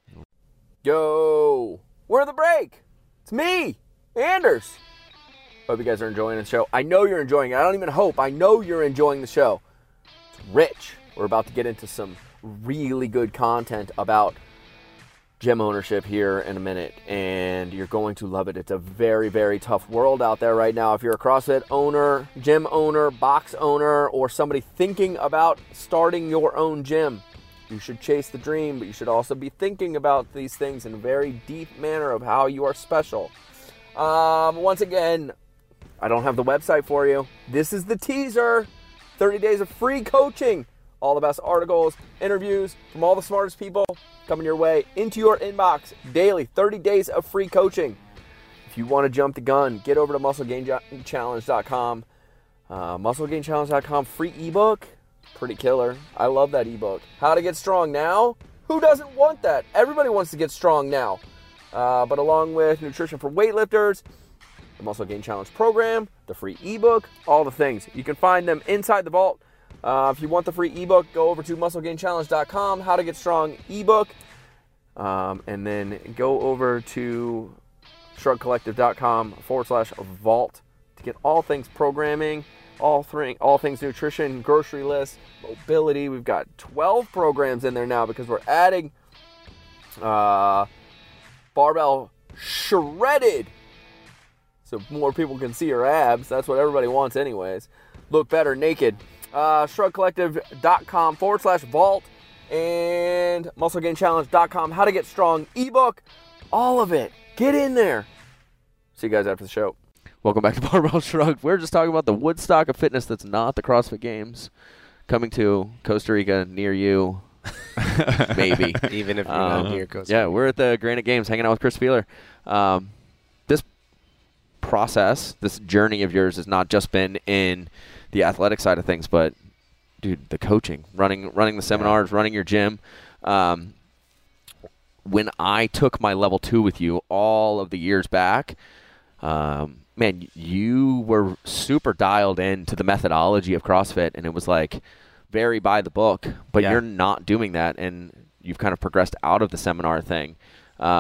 Yo, we're the break. It's me, Anders. Hope you guys are enjoying the show. I know you're enjoying it. I don't even hope. I know you're enjoying the show. It's rich. We're about to get into some really good content about gym ownership here in a minute, and you're going to love it. It's a very, very tough world out there right now. If you're a CrossFit owner, gym owner, box owner, or somebody thinking about starting your own gym, you should chase the dream, but you should also be thinking about these things in a very deep manner of how you are special. Um, once again, I don't have the website for you. This is the teaser. thirty days of free coaching. All the best articles, interviews from all the smartest people coming your way into your inbox daily. thirty days of free coaching. If you want to jump the gun, get over to muscle gain challenge dot com. Uh, muscle gain challenge dot com free ebook. Pretty killer. I love that ebook. How to get strong now? Who doesn't want that? Everybody wants to get strong now. Uh, but along with nutrition for weightlifters, the Muscle Gain Challenge program, the free ebook, all the things. You can find them inside the vault. Uh, if you want the free ebook, go over to muscle gain challenge dot com, How to Get Strong ebook. Um, and then go over to shrug collective dot com forward slash vault to get all things programming, all, th- all things nutrition, grocery list, mobility. We've got twelve programs in there now because we're adding uh, barbell shredded so more people can see your abs. That's what everybody wants anyways. Look better naked. Uh, shrug collective dot com forward slash vault and muscle gain challenge dot com How to Get Strong ebook. All of it. Get in there. See you guys after the show. Welcome back to Barbell Shrug. We're just talking about the Woodstock of fitness that's not the CrossFit Games. Coming to Costa Rica near you. Maybe.
Even if you're
Um,
not near Costa
Yeah,
Rica.
we're at the Granite Games hanging out with Chris Feeler. Um, this process, this journey of yours has not just been in the athletic side of things, but, dude, the coaching, running running the seminars, running your gym. Um, when I took my level two with you all of the years back, um, man, you were super dialed into the methodology of CrossFit, and it was like very by the book, but
Yeah.
you're not doing that, and you've kind of progressed out of the seminar thing. Um,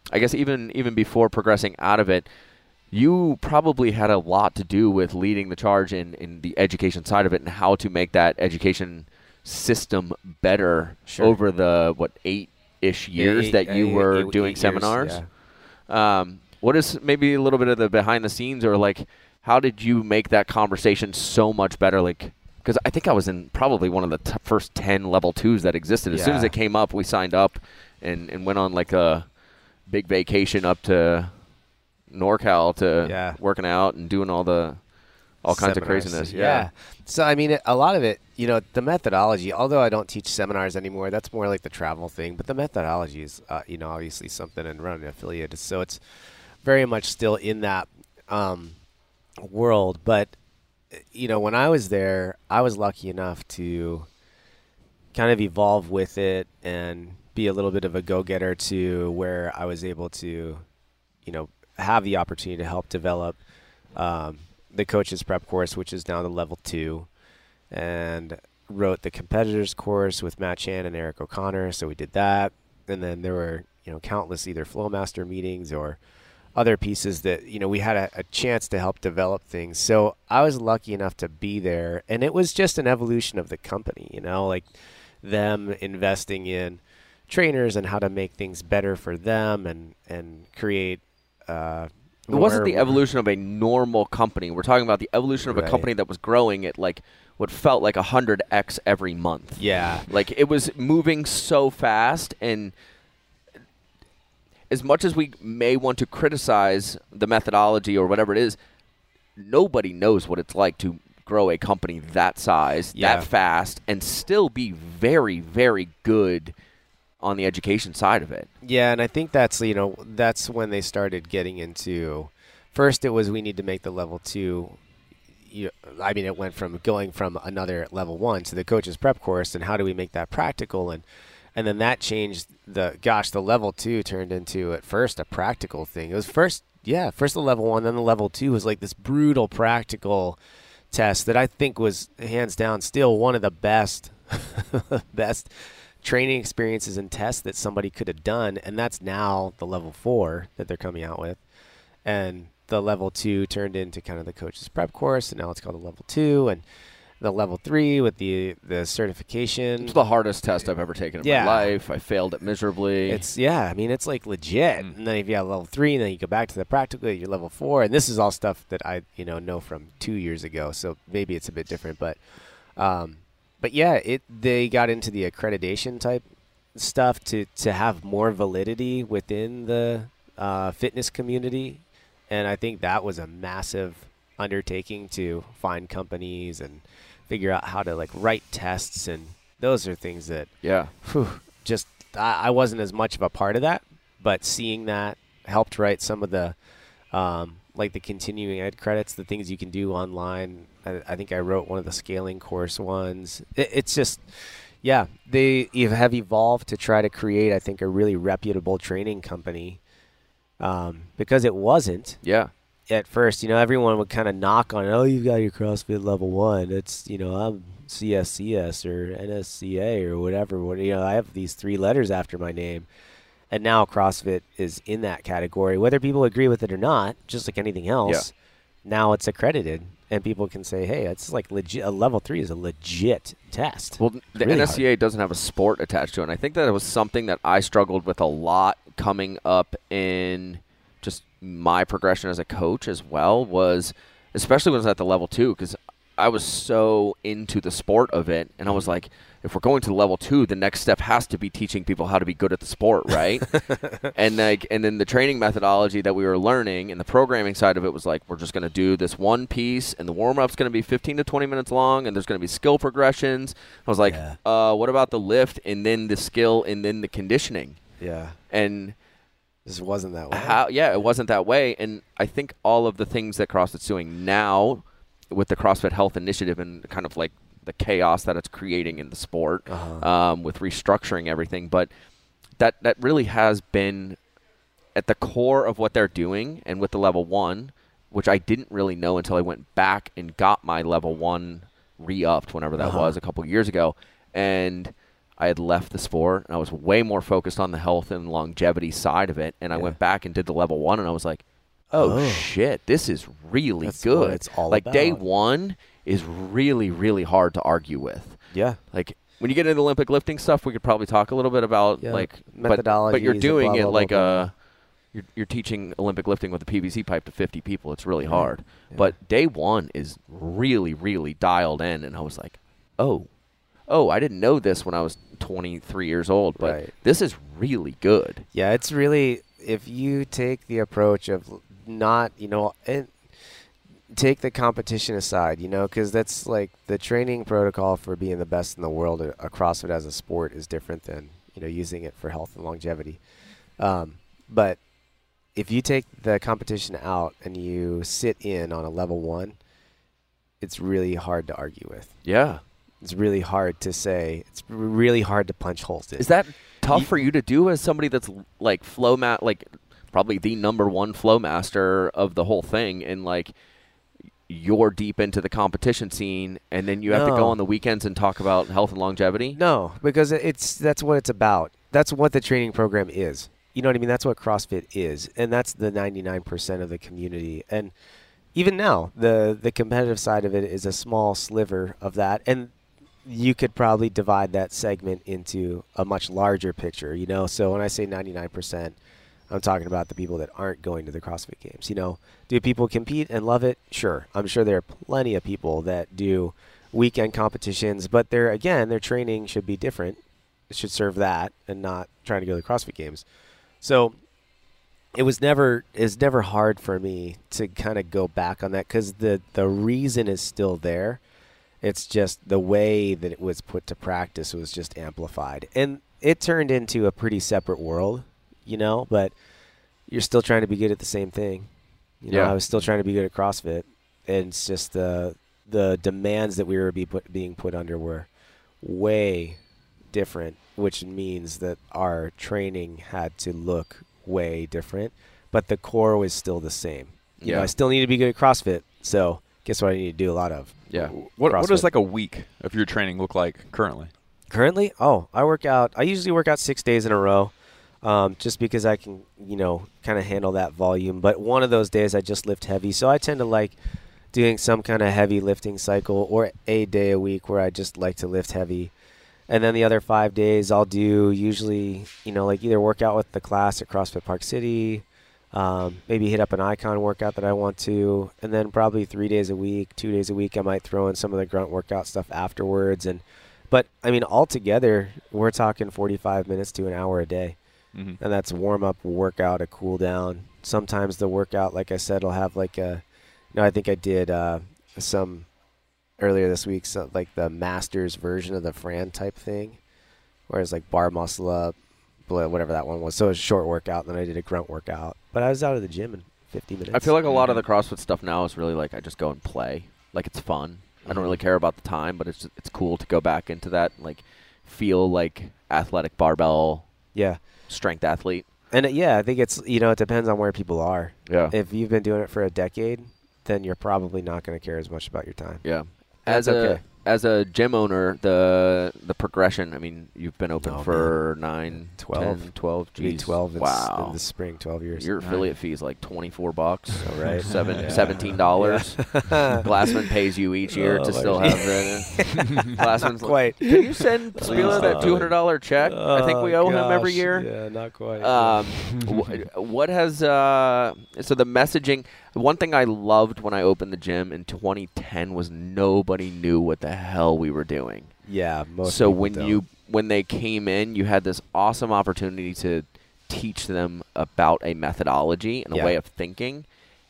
I guess even even before progressing out of it, you probably had a lot to do with leading the charge in, in the education side of it and how to make that education system better
Sure.
over the, what, eight-ish years
Eight-
that you
eight-
were
eight-
doing
eight years,
seminars.
yeah.
Um, what is maybe a little bit of the behind the scenes, or like how did you make that conversation so much better? Like, because I think I was in probably one of the t- first ten level twos that existed. As soon as
Yeah.
it came up, we signed up and, and went on like a big vacation up to NorCal to
Yeah.
working out and doing all the all kinds
Seminars.
of craziness.
Yeah.
Yeah.
So, I mean, it, a lot of it, you know, the methodology, although I don't teach seminars anymore, that's more like the travel thing. But the methodology is, uh, you know, obviously something, and running an affiliate. So it's very much still in that um, world. But, you know, when I was there, I was lucky enough to kind of evolve with it and be a little bit of a go-getter to where I was able to, you know, have the opportunity to help develop um, the coaches prep course, which is now the level two, and wrote the competitors course with Matt Chan and Eric O'Connor. So we did that. And then there were, you know, countless either Flowmaster meetings or other pieces that, you know, we had a, a chance to help develop things. So I was lucky enough to be there, and it was just an evolution of the company, you know, like them investing in trainers and how to make things better for them and, and create, uh,
It wasn't the
more-
evolution of a normal company. We're talking about the evolution of a
Right.
company that was growing at like what felt like one hundred x every month.
Yeah.
Like it was moving so fast, and as much as we may want to criticize the methodology or whatever it is, nobody knows what it's like to grow a company that size,
Yeah.
that fast, and still be very, very good on the education side of it.
Yeah, and I think that's, you know, that's when they started getting into, first it was we need to make the level two, you, I mean, it went from going from another level one to the coaches prep course, and how do we make that practical? And and then that changed the, gosh, the level two turned into at first a practical thing. It was first, yeah, first the level one, then the level two was like this brutal practical test that I think was hands down still one of the best, best training experiences and tests that somebody could have done. And that's now the level four that they're coming out with. And the level two turned into kind of the coach's prep course, and now it's called a level two, and the level three with the, the certification.
It's the hardest test I've ever taken in
Yeah.
my life. I failed it miserably.
It's, yeah, I mean, it's like legit.
Mm.
And then if you have level three, and then you go back to the practical, you're level four. And this is all stuff that I, you know, know from two years ago. So maybe it's a bit different, but, um, but yeah, it, they got into the accreditation type stuff to, to have more validity within the, uh, fitness community. And I think that was a massive undertaking to find companies and figure out how to like write tests, and those are things that
yeah.
whew, just I, I wasn't as much of a part of that, but seeing that helped write some of the um, like the continuing ed credits, the things you can do online. I, I think I wrote one of the scaling course ones. It, it's just, yeah, they ev- have evolved to try to create, I think, a really reputable training company, um, because it wasn't
Yeah.
at first. You know, everyone would kind of knock on, oh, you've got your CrossFit level one. It's, you know, I'm C S C S or N S C A or whatever. What, you know, I have these three letters after my name. And now CrossFit is in that category, whether people agree with it or not, just like anything else. Now it's accredited, and people can say, hey, it's like legit. A level three is a legit test.
Well, the
really
N S C A doesn't have a sport attached to it. And I think that it was something that I struggled with a lot coming up in just my progression as a coach as well, was especially when I was at the level two, because I was so into the sport of it. And I was like, if we're going to level two, the next step has to be teaching people how to be good at the sport, right? and like, and then the training methodology that we were learning and the programming side of it was like, we're just going to do this one piece, and the warm-up's going to be fifteen to twenty minutes long, and there's going to be skill progressions. I was like,
Yeah.
uh, what about the lift, and then the skill, and then the conditioning?
Yeah.
And
This wasn't that way.
how? Yeah, it wasn't that way. And I think all of the things that CrossFit's doing now with the CrossFit Health Initiative and kind of like the chaos that it's creating in the sport,
Uh-huh.
um, with restructuring everything, but that that really has been at the core of what they're doing. And with the level one, which I didn't really know until I went back and got my level one re-upped, whenever that
Uh-huh.
was, a couple years ago, and I had left the sport, and I was way more focused on the health and longevity side of it. And I
Yeah.
went back and did the level one, and I was like, oh,
Oh.
shit, this is really
That's
good.
what it's all
like, day
about.
one is really, really hard to argue with.
Yeah.
Like, when you get into Olympic lifting stuff, we could probably talk a little bit about,
Yeah.
like, but, but you're
Methodologies,
doing
blah,
it
blah,
like
blah, blah.
a, you're, you're teaching Olympic lifting with a P V C pipe to fifty people. It's really
Yeah.
hard.
Yeah.
But day one is really, really dialed in, and I was like, oh, oh, I didn't know this when I was twenty-three years old, but
Right.
this is really good.
Yeah, it's really, if you take the approach of not, you know, and take the competition aside, you know, because that's like the training protocol for being the best in the world, a a CrossFit as a sport is different than, you know, using it for health and longevity. Um, but if you take the competition out and you sit in on a level one, it's really hard to argue with.
Yeah.
It's really hard to say. It's r- really hard to punch holes in.
Is that tough
You-
for you to do as somebody that's like flow mat, like probably the number one flow master of the whole thing, and like you're deep into the competition scene, and then you have to go
No.
on the weekends and talk about health and longevity?
No, because it- it's that's what it's about. That's what the training program is. You know what I mean? That's what CrossFit is, and that's the ninety-nine percent of the community. And even now, the the competitive side of it is a small sliver of that, and you could probably divide that segment into a much larger picture. You know, so when I say ninety-nine percent, I'm talking about the people that aren't going to the CrossFit Games. You know, do people compete and love it? Sure. I'm sure there are plenty of people that do weekend competitions, but their again, their training should be different. It should serve that and not trying to go to the CrossFit Games. So it was never it's never hard for me to kind of go back on that because the the reason is still there. It's just the way that it was put to practice was just amplified, and it turned into a pretty separate world, you know. But you're still trying to be good at the same thing. You know,
Yeah.
I was still trying to be good at CrossFit, and it's just the the demands that we were be put, being put under were way different, which means that our training had to look way different, but the core was still the same. You know,
Yeah.
I still need to be good at CrossFit, so guess what I need to do a lot of?
Yeah.
What, what
CrossFit.
does like a week of your training look like currently?
Currently, oh, I work out. I usually work out six days in a row, um, just because I can, you know, kind of handle that volume. But one of those days I just lift heavy, so I tend to like doing some kind of heavy lifting cycle or a day a week where I just like to lift heavy. And then the other five days I'll do usually, you know, like either work out with the class at CrossFit Park City, um, maybe hit up an Icon workout that I want to, and then probably three days a week, two days a week, I might throw in some of the grunt workout stuff afterwards. And but I mean, altogether, we're talking forty-five minutes to an hour a day,
Mm-hmm.
and that's warm up, workout, a cool down. Sometimes the workout, like I said, will have like a, you know, I think I did uh, some earlier this week, so like the Masters version of the Fran type thing, where it's like bar muscle up, blah, whatever that one was. So it was a short workout, and then I did a grunt workout. But I was out of the gym in fifty minutes.
I feel like a lot of the CrossFit stuff now is really like I just go and play. Like it's fun. I don't
Mhm.
really care about the time, but it's it's cool to go back into that, like feel like athletic barbell
yeah,
strength athlete.
and it, yeah, I think it's, you know, it depends on where people are.
Yeah.
If you've been doing it for a decade, then you're probably not going to care as much about your time.
Yeah.
And
As
that's
a
okay.
as a gym owner, the the progression, I mean, you've been open
Oh,
for nine,
twelve.
ten, twelve,
Maybe
geez.
twelve in, s-
Wow.
in the spring, twelve years.
Your affiliate fee is like twenty-four bucks.
Oh, right.
Seven,
Yeah.
seventeen dollars.
Yeah.
Glassman pays you each year
Oh,
to
my
still
God.
have the Glassman's
Not quite.
Can you send
Please
Spieler that
don't.
two hundred dollar check? I think we
Oh,
owe him every
gosh.
year.
Yeah, not quite.
Um, wh- what has uh, so the messaging? One thing I loved when I opened the gym in twenty ten was nobody knew what the hell we were doing.
yeah, most
so
people
when
don't.
you when they came in, you had this awesome opportunity to teach them about a methodology and a
Yeah.
way of thinking.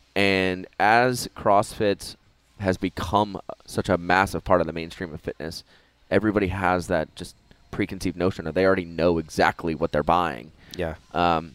And as CrossFit has become such a massive part of the mainstream of fitness, everybody has that just preconceived notion, or they already know exactly what they're buying.
yeah.
Um,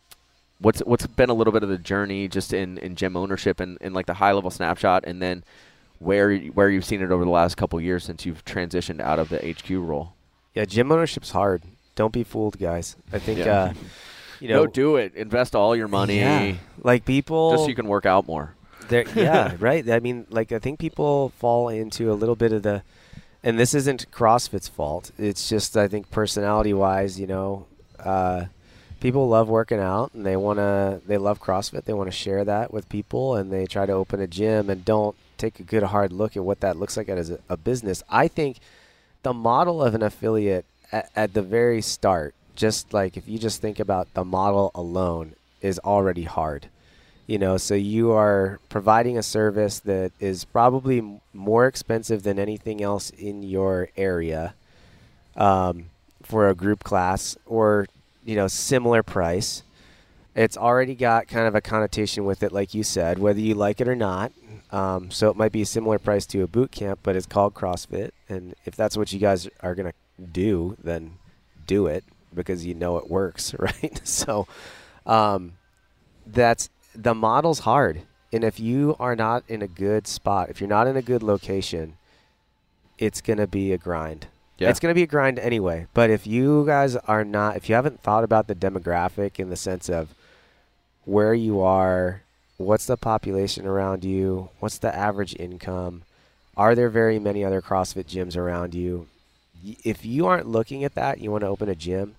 what's what's been a little bit of the journey just in, in gym ownership and, and like the high level snapshot, and then where where you've seen it over the last couple of years since you've transitioned out of the H Q role?
Yeah, gym ownership's hard. Don't be fooled, guys. I think,
Yeah.
uh, you know,
No, do it. Invest all your money
yeah, like people,
just so you can work out more.
they're- yeah, right. I mean, like I think people fall into a little bit of the and this isn't CrossFit's fault. It's just, I think, personality-wise, you know, uh, people love working out, and they want to, they love CrossFit. They want to share that with people, and they try to open a gym and don't take a good hard look at what that looks like as a, a business. I think the model of an affiliate at, at the very start, just like if you just think about the model alone, is already hard. You know, so you are providing a service that is probably m- more expensive than anything else in your area um, for a group class, or, you know, similar price. It's already got kind of a connotation with it, like you said, whether you like it or not. Um, so it might be a similar price to a boot camp, but it's called CrossFit. And if that's what you guys are going to do, then do it because you know it works, right? so um, that's the model's hard. And if you are not in a good spot, if you're not in a good location, it's going to be a grind. Yeah. It's going to be a grind anyway. But if you guys are not, if you haven't thought about the demographic in the sense of where you are, what's the population around you, what's the average income, are there very many other CrossFit gyms around you? If you aren't looking at that, you want to open a gym,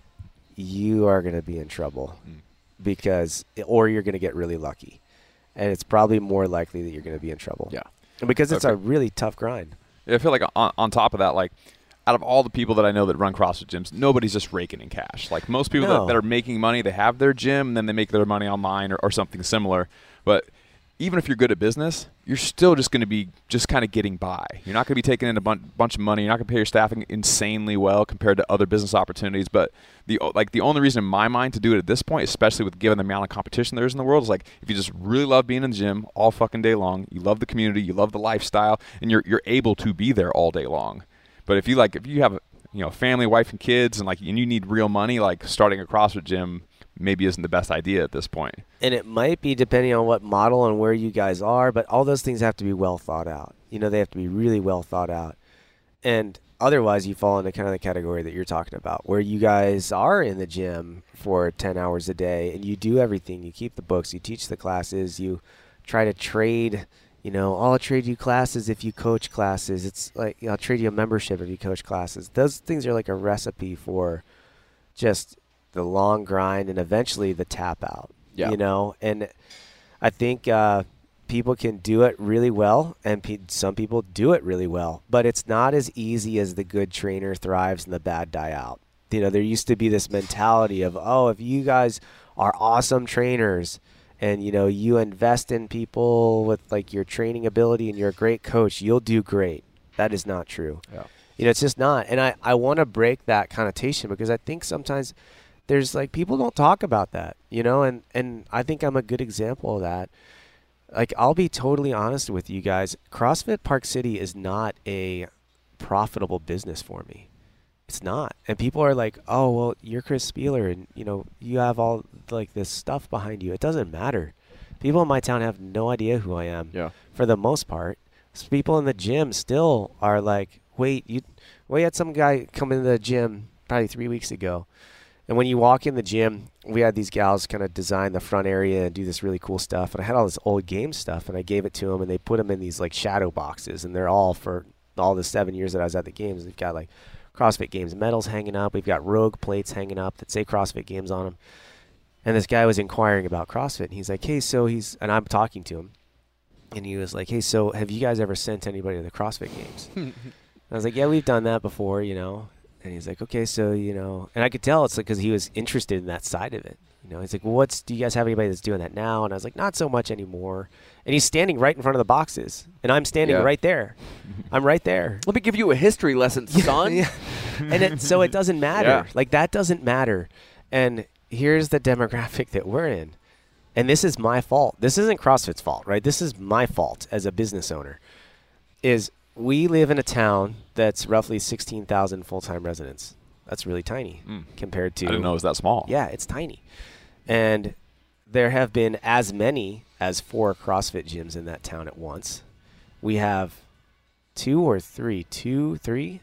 you are going to be in trouble. Mm. Because, or you're going to get really lucky, and it's probably more likely that you're going to be in trouble.
Yeah,
because it's okay. a really tough grind.
Yeah, I feel like on, on top of that, like out of all the people that I know that run CrossFit gyms, nobody's just raking in cash. Like most people
no.
that, that are making money, they have their gym, and then they make their money online or, or something similar. But even if you're good at business, you're still just going to be just kind of getting by. You're not going to be taking in a bun- bunch of money. You're not going to pay your staffing insanely well compared to other business opportunities. But the like the only reason in my mind to do it at this point, especially with given the amount of competition there is in the world, is like if you just really love being in the gym all fucking day long, you love the community, you love the lifestyle, and you're you're able to be there all day long. But if you like if you have you know family, wife, and kids, and like and you need real money, like starting a CrossFit gym maybe isn't the best idea at this point.
And it might be depending on what model and where you guys are, but all those things have to be well thought out. You know, they have to be really well thought out. And otherwise you fall into kind of the category that you're talking about, where you guys are in the gym for ten hours a day and you do everything. You keep the books, you teach the classes, you try to trade, you know, I'll trade you classes if you coach classes. It's like, you know, I'll trade you a membership if you coach classes. Those things are like a recipe for just the long grind and eventually the tap out, yeah. you know? And I think uh, people can do it really well, and pe- some people do it really well, but it's not as easy as the good trainer thrives and the bad die out. You know, there used to be this mentality of, oh, if you guys are awesome trainers and, you know, you invest in people with like your training ability and you're a great coach, you'll do great. That is not true. Yeah. You know, it's just not. And I, I want to break that connotation because I think sometimes there's like people don't talk about that, you know, and, and I think I'm a good example of that. Like, I'll be totally honest with you guys. CrossFit Park City is not a profitable business for me. It's not. And people are like, oh, well, you're Chris Spieler and, you know, you have all like this stuff behind you. It doesn't matter. People in my town have no idea who I am yeah. for the most part. So people in the gym still are like, wait, you, we had some guy come into the gym probably three weeks ago. And when you walk in the gym, we had these gals kind of design the front area and do this really cool stuff. And I had all this old game stuff, and I gave it to them, and they put them in these like shadow boxes. And they're all for all the seven years that I was at the games. They've got like CrossFit Games medals hanging up. We've got Rogue plates hanging up that say CrossFit Games on them. And this guy was inquiring about CrossFit. And he's like, hey, so he's, and I'm talking to him. And he was like, hey, so have you guys ever sent anybody to the CrossFit Games? I was like, yeah, we've done that before, you know. And he's like, okay, so, you know, and I could tell it's like because he was interested in that side of it. You know, he's like, well, what's, do you guys have anybody that's doing that now? And I was like, not so much anymore. And he's standing right in front of the boxes. And I'm standing yeah. right there. I'm right there.
Let me give you a history lesson, son.
yeah. And it, so it doesn't matter. Yeah. Like, that doesn't matter. And here's the demographic that we're in. And this is my fault. This isn't CrossFit's fault, right? This is my fault as a business owner. Is we live in a town that's roughly sixteen thousand full-time residents. That's really tiny mm. compared to...
I didn't know it was that small.
Yeah, it's tiny. And there have been as many as four CrossFit gyms in that town at once. We have two or three, two, three,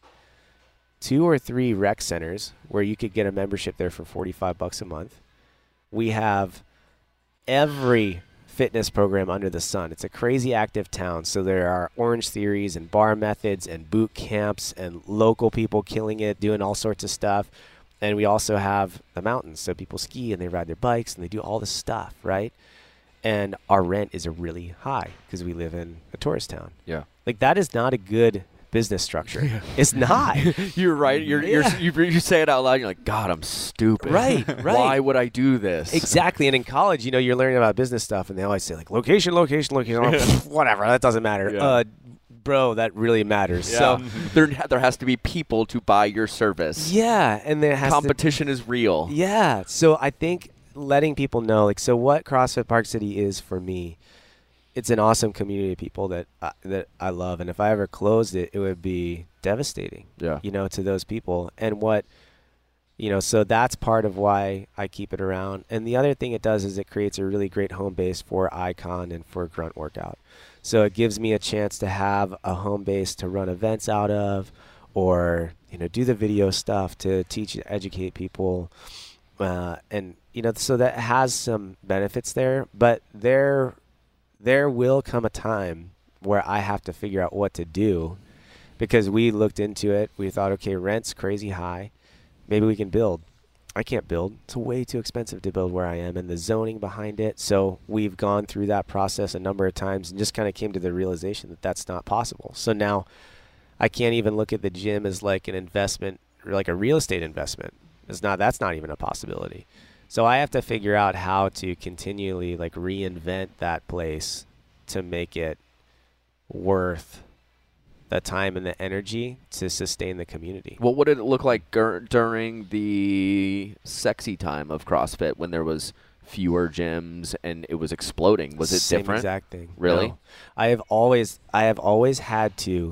two or three rec centers where you could get a membership there for forty-five bucks a month. We have every fitness program under the sun. It's a crazy active town. So there are Orange Theories and bar methods and boot camps and local people killing it, doing all sorts of stuff. And we also have the mountains. So people ski and they ride their bikes and they do all this stuff, right? And our rent is really high because we live in a tourist town.
Yeah.
Like, that is not a good business structure. It's not.
You're right. You're,
Yeah.
you're, you you say it out loud. And you're like, God, I'm stupid.
Right, right.
Why would I do this?
Exactly. And in college, you know, you're learning about business stuff, and they always say, like, location, location, location. Oh, pff, whatever. That doesn't matter.
Yeah.
Uh, bro, that really matters.
Yeah.
So,
there there has to be people to buy your service.
yeah. And there has to
Competition is real.
Yeah. So I think letting people know, like, so what CrossFit Park City is for me, it's an awesome community of people that I, that I love. And if I ever closed it, it would be devastating,
Yeah.
you know, to those people. And what, you know, so that's part of why I keep it around. And the other thing it does is it creates a really great home base for Icon and for Grunt Workout. So it gives me a chance to have a home base to run events out of, or, you know, do the video stuff to teach and educate people. Uh, and, you know, so that has some benefits there, but there, there will come a time where I have to figure out what to do, because we looked into it. We thought, okay, rent's crazy high. Maybe we can build. I can't build. It's way too expensive to build where I am, and the zoning behind it. So we've gone through that process a number of times and just kind of came to the realization that that's not possible. So now I can't even look at the gym as like an investment, or like a real estate investment. It's not, that's not even a possibility. So I have to figure out how to continually like reinvent that place to make it worth the time and the energy to sustain the community.
What would it look like gur- during the sexy time of CrossFit when there was fewer gyms and it was exploding? Was it
Same
different?
exact thing.
Really?
No. I have always I have always had to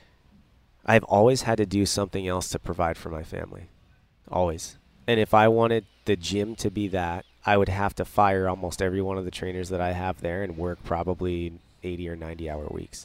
I have always had to do something else to provide for my family. Always. And if I wanted the gym to be that, I would have to fire almost every one of the trainers that I have there and work probably eighty or ninety hour weeks.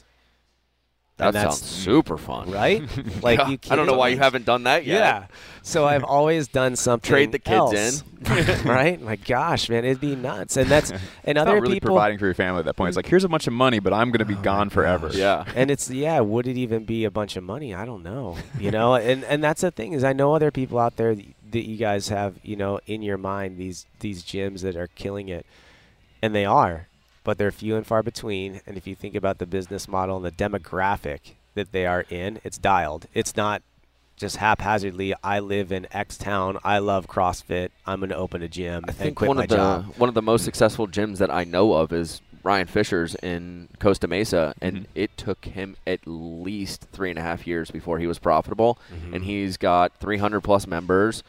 That
And that's-
sounds super fun.
Right? Like, you
I don't know why you
can't-
haven't done that yet.
Yeah. So I've always done something
Trade the kids
else,
in.
right? My gosh, man, it'd be nuts. And that's and
It's
other
not really
people
providing for your family at that point. It's like, here's a bunch of money, but I'm going to be
Oh
gone
my
forever.
gosh.
Yeah.
And it's yeah, would it even be a bunch of money? I don't know. You know, and and that's the thing, is I know other people out there that, that you guys have, you know, in your mind, these these gyms that are killing it. And they are, but they're few and far between. And if you think about the business model and the demographic that they are in, it's dialed. It's not just haphazardly, I live in X town, I love CrossFit, I'm going to open a gym
I
and
think
quit
one
my
of the
job.
one of the most successful gyms that I know of is Ryan Fisher's in Costa Mesa, and
Mhm.
it took him at least three and a half years before he was profitable.
Mhm.
And he's got three hundred plus members,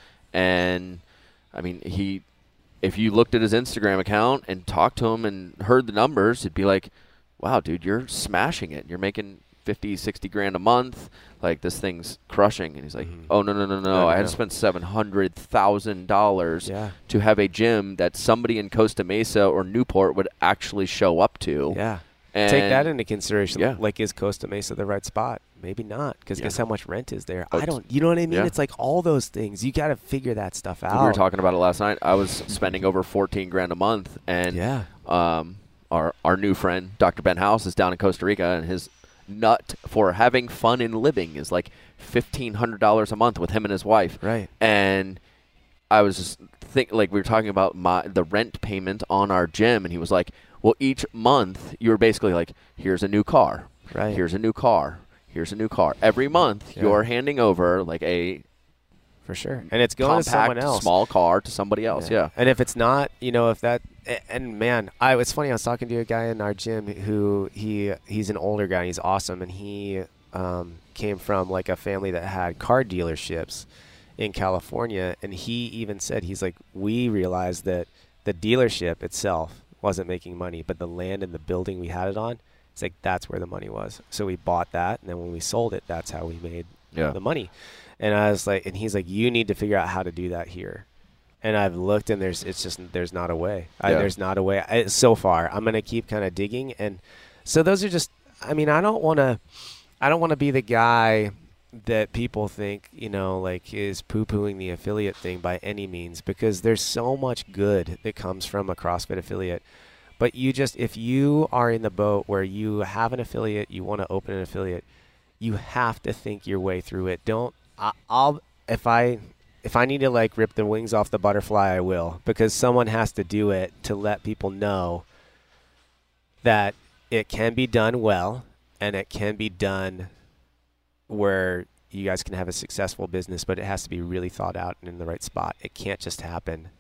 and I mean, he, if you looked at his Instagram account and talked to him and heard the numbers, it'd be like, wow, dude, you're smashing it. You're making fifty, sixty grand a month. Like, this thing's crushing. And he's like,
Mhm.
oh, no, no, no, no.
No,
I
no,
had
no.
to spend seven hundred thousand dollars
Yeah.
to have a gym that somebody in Costa Mesa or Newport would actually show up to.
Yeah.
And
Take that into consideration.
Yeah.
Like, is Costa Mesa the right spot? Maybe not, because
Yeah.
guess how much rent is there?
Oh,
I don't, you know what I mean?
yeah.
It's like all those things. You got to figure that stuff out.
We were talking about it last night. I was spending over fourteen grand a month, and
Yeah.
um, our our new friend, Doctor Ben House, is down in Costa Rica, and his nut for having fun and living is like fifteen hundred dollars a month with him and his wife.
Right.
And I was just think like we were talking about my the rent payment on our gym, and he was like, "Well, each month you're basically like, here's a new car,
Right.
here's a new car, here's a new car. Every month
Yeah.
you're handing over like a
For sure. And it's going to
compact
someone else.
small car to somebody else." Yeah.
And if it's not, you know, if that, a- and man, I it's funny. I was talking to a guy in our gym who he he's an older guy. He's awesome, and he um, came from like a family that had car dealerships in California. And he even said, he's like, we realized that the dealership itself wasn't making money, but the land and the building we had it on, it's like that's where the money was. So we bought that, and then when we sold it, that's how we made
Yeah.
the money. And I was like, and he's like, you need to figure out how to do that here. And I've looked, and there's, it's just, there's not a way. I,
Yeah.
there's not a way. I, so far, I'm gonna keep kind of digging, and so those are just. I mean, I don't want to, I don't want to be the guy that people think, you know, like is poo-pooing the affiliate thing by any means, because there's so much good that comes from a CrossFit affiliate. But you just, if you are in the boat where you have an affiliate, you want to open an affiliate, you have to think your way through it. Don't, I, I'll, if I, if I need to like rip the wings off the butterfly, I will, because someone has to do it to let people know that it can be done well and it can be done where you guys can have a successful business, but it has to be really thought out and in the right spot. It can't just happen.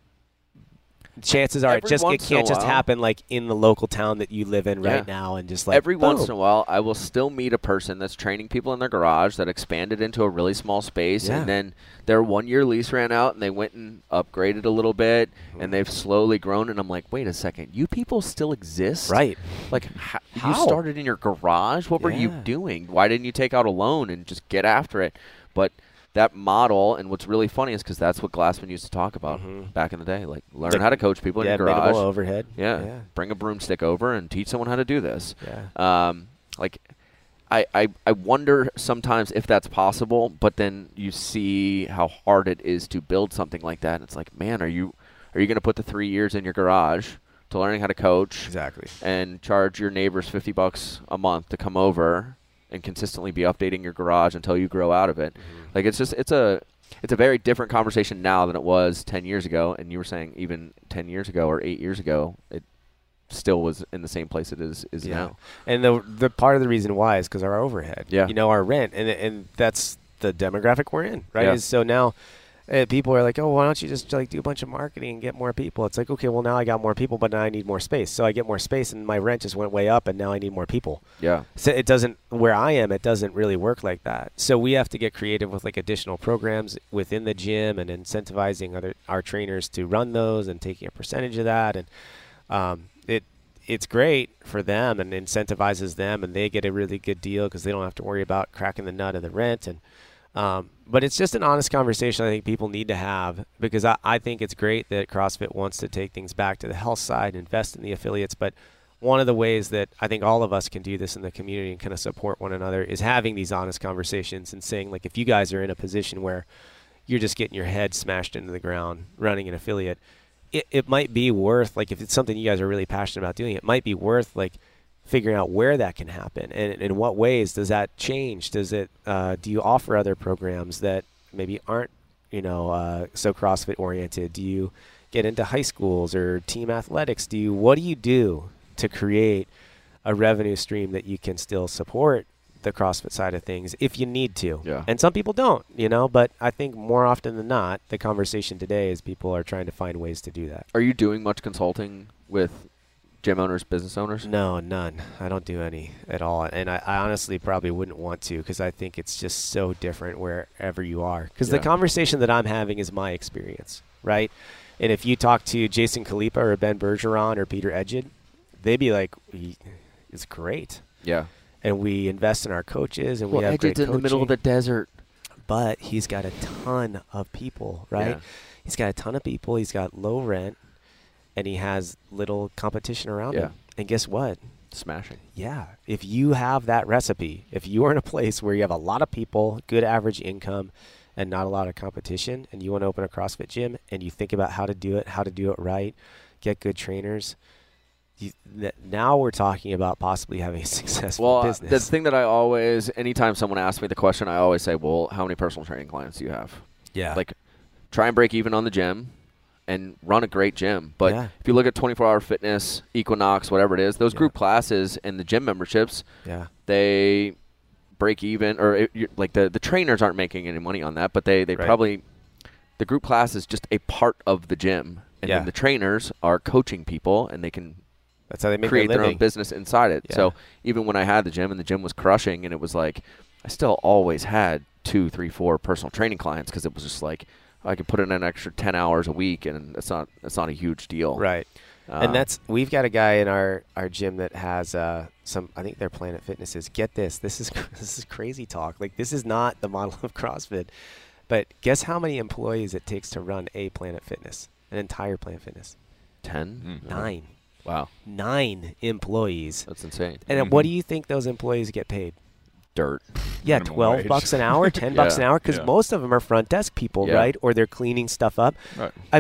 Chances are,
Every
it just it
once in a
can't just
while-
happen like in the local town that you live in right
Yeah.
now, and just like
Every once in
boom.
a while, I will still meet a person that's training people in their garage that expanded into a really small space,
Yeah.
and then their one-year lease ran out, and they went and upgraded a little bit, and they've slowly grown. And I'm like, wait a second, you people still exist?
Right.
Like, how, you
How?
started in your garage? What were you
Yeah.
doing? Why didn't you take out a loan and just get after it? But that model, and what's really funny is because that's what Glassman used to talk about
Mhm.
back in the day. Like, learn
The-
how to coach people in
Yeah,
your garage.
minimal overhead.
Yeah.
Yeah.
Bring a broomstick over and teach someone how to do this.
Yeah.
Um, like, I, I, I wonder sometimes if that's possible, but then you see how hard it is to build something like that. And it's like, man, are you are you going to put the three years in your garage to learning how to coach
Exactly.
and charge your neighbors fifty bucks a month to come over and consistently be updating your garage until you grow out of it?
Mm-hmm.
Like, it's just it's a it's a very different conversation now than it was ten years ago. And you were saying even ten years ago or eight years ago, it still was in the same place it is is
Yeah.
now.
And the the part of the reason why is because our overhead.
Yeah.
You know, our rent, and and that's the demographic we're in, right?
Yeah.
Is so now, uh, people are like, oh, why don't you just like do a bunch of marketing and get more people? It's like, okay, well now I got more people, but now I need more space. So I get more space, and my rent just went way up, and now I need more people.
Yeah.
So it doesn't, where I am, it doesn't really work like that. So we have to get creative with like additional programs within the gym and incentivizing other our trainers to run those and taking a percentage of that. And um, it it's great for them and incentivizes them, and they get a really good deal because they don't have to worry about cracking the nut of the rent. And um, but it's just an honest conversation I think people need to have, because I, I think it's great that CrossFit wants to take things back to the health side, invest in the affiliates, but one of the ways that I think all of us can do this in the community and kind of support one another is having these honest conversations and saying, like, if you guys are in a position where you're just getting your head smashed into the ground running an affiliate, it, it might be worth, like, if it's something you guys are really passionate about doing, it might be worth, like, figuring out where that can happen and in what ways does that change. Does it, uh, do you offer other programs that maybe aren't, you know, uh, so CrossFit oriented? Do you get into high schools or team athletics? Do you, what do you do to create a revenue stream that you can still support the CrossFit side of things if you need to?
Yeah.
And some people don't, you know, but I think more often than not, the conversation today is people are trying to find ways to do that.
Are you doing much consulting with gym owners, business owners?
No, none. I don't do any at all. And I, I honestly probably wouldn't want to, because I think it's just so different wherever you are. Because
Yeah.
the conversation that I'm having is my experience, right? And if you talk to Jason Khalipa or Ben Bergeron or Peter Edgid, they'd be like, it's great.
Yeah.
And we invest in our coaches, and
Well,
we have great
Edged's in the middle of the
coaching.
desert.
But he's got a ton of people, right?
Yeah.
He's got a ton of people. He's got low rent, and he has little competition around
Yeah.
him. And guess what?
Smashing.
Yeah. If you have that recipe, if you are in a place where you have a lot of people, good average income, and not a lot of competition, and you want to open a CrossFit gym, and you think about how to do it, how to do it right, get good trainers, you, th- now we're talking about possibly having a successful
Well, uh,
business.
the thing that I always, anytime someone asks me the question, I always say, well, how many personal training clients do you have?
yeah.
Like, try and break even on the gym and run a great gym. But
Yeah.
if you look at twenty-four hour Fitness, Equinox, whatever it is, those
Yeah.
group classes and the gym memberships,
yeah.
they break even, or it, you like the, the trainers aren't making any money on that, but they, they
Right.
probably, the group class is just a part of the gym. And
Yeah.
then the trainers are coaching people, and they can
That's how they make
create
their
their
living.
own business inside it.
Yeah.
So even when I had the gym and the gym was crushing, and it was like, I still always had two, three, four personal training clients, because it was just like, I could put in an extra ten hours a week, and it's not it's not a huge deal.
Right.
Uh,
And that's, we've got a guy in our, our gym that has uh, some, I think their Planet Fitness is, get this, this is this is crazy talk. Like, this is not the model of CrossFit. But guess how many employees it takes to run a Planet Fitness, an entire Planet Fitness?
ten.
Mm.
Nine.
Wow,
Nine employees.
that's insane.
And then
Mhm.
what do you think those employees get paid?
Dirt.
Yeah,
Minimum
twelve
wage.
bucks an hour, ten bucks an
Yeah,
hour, because
yeah.
most of them are front desk people,
Yeah.
right? Or they're cleaning stuff up.
Right.
I mean,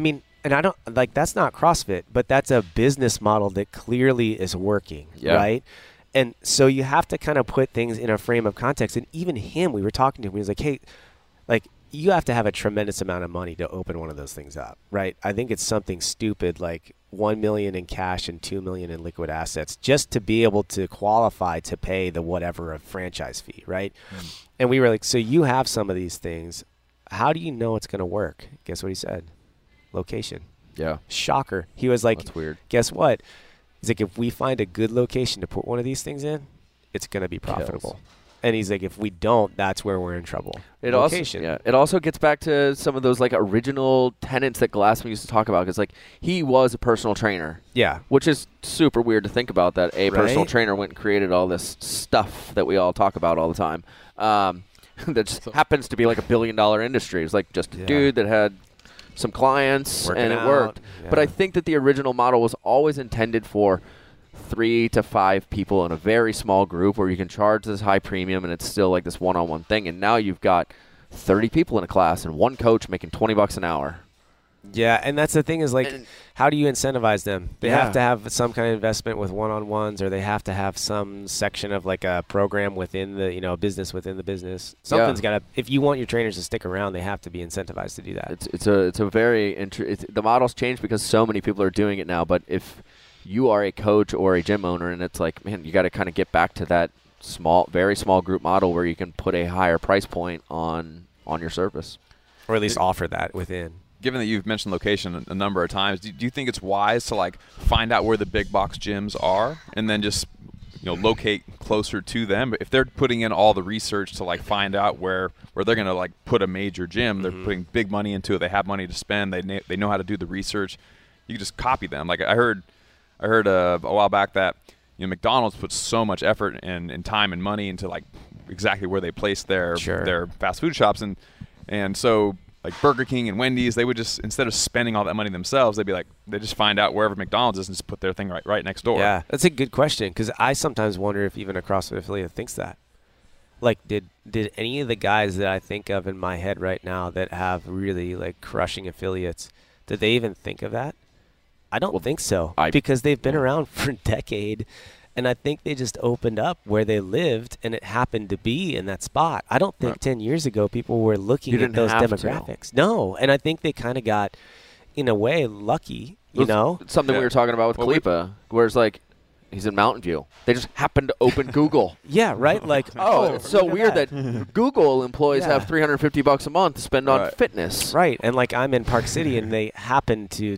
and I don't like that's not CrossFit, but that's a business model that clearly is working,
Yeah.
right? And so you have to kind of put things in a frame of context. And even him, we were talking to him, he was like, hey, like you have to have a tremendous amount of money to open one of those things up, right? I think it's something stupid like one million in cash and two million in liquid assets just to be able to qualify to pay the whatever a franchise fee, right? Mm. And we were like, so you have some of these things. How do you know it's going to work? Guess what he said? Location.
Yeah.
Shocker. He was like,
that's weird.
Guess what? He's like, if we find a good location to put one of these things in, it's going to be profitable.
Kills.
And he's like, if we don't, that's where we're in trouble.
It
Location.
also, yeah, it also gets back to some of those like original tenets that Glassman used to talk about. Because like he was a personal trainer,
yeah,
which is super weird to think about. That a
Right?
personal trainer went and created all this stuff that we all talk about all the time. Um, that just happens to be like a billion dollar industry. It's like just a
Yeah.
dude that had some clients
Working
and it
out.
worked.
Yeah.
But I think that the original model was always intended for three to five people in a very small group where you can charge this high premium and it's still like this one-on-one thing. And now you've got thirty people in a class and one coach making twenty bucks an hour.
Yeah, and that's the thing is like,
And-
how do you incentivize them? They
Yeah.
have to have some kind of investment with one-on-ones, or they have to have some section of like a program within the, you know, business within the business. Something's got to, if you want your trainers to stick around, they have to be incentivized to do that.
It's it's a it's a very inter- it's, the model's changed because so many people are doing it now. But if you are a coach or a gym owner, and it's like, man, you got to kind of get back to that small, very small group model where you can put a higher price point on on your service,
Or at least offer that within.
Given that you've mentioned location a number of times, do, do you think it's wise to like find out where the big box gyms are and then just, you know, locate closer to them? If they're putting in all the research to like find out where, where they're going to like put a major gym, they're
Mm-hmm.
putting big money into it. They have money to spend. They na- they know how to do the research. You can just copy them. Like I heard, I heard uh, a while back that, you know, McDonald's puts so much effort and, and time and money into like exactly where they place their
Sure.
their fast food shops, and and so. Like Burger King and Wendy's, they would just, instead of spending all that money themselves, they'd be like, they just find out wherever McDonald's is and just put their thing right right next door.
Yeah, that's a good question, because I sometimes wonder if even a CrossFit affiliate thinks that. Like, did did any of the guys that I think of in my head right now that have really like crushing affiliates, did they even think of that? I don't
Well,
think so,
I-
because they've been around for a decade, and I think they just opened up where they lived, and it happened to be in that spot. I don't think
Right.
ten years ago people were looking
You
at
didn't
those
have to.
demographics. No, and I think they kind of got, in a way, lucky. You
It's
know,
something
Yeah.
we were talking about with
Well, we-
Kalipa, where it's like he's in Mountain View. They just happened to open Google.
yeah, right. Like,
Oh, it's so
look at
weird
that.
that Google employees
Yeah.
have three hundred fifty bucks a month to spend on
Right.
fitness.
Right, and like I'm in Park City, and they happen to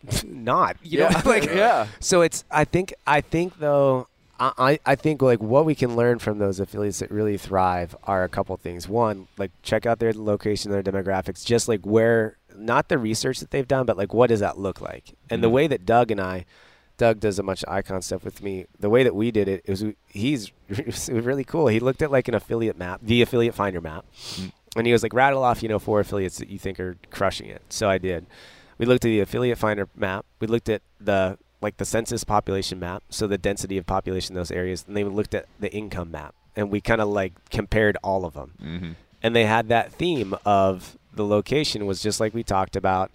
not. You
Yeah.
know, like
Yeah.
So it's. I think. I think though. I I I think like what we can learn from those affiliates that really thrive are a couple things. One, like check out their location, their demographics, just like where, not the research that they've done, but like what does that look like? And the
Mhm.
way that Doug and I, Doug does a bunch of icon stuff with me. The way that we did it is we, he's it was really cool. He looked at like an affiliate map, the affiliate finder map.
Mm.
And he was like, rattle off, you know, four affiliates that you think are crushing it. So I did. We looked at the affiliate finder map. We looked at the like the census population map, so the density of population in those areas. And then we looked at the income map, and we kind of like compared all of them.
Mm-hmm.
And they had that theme of the location was just like we talked about,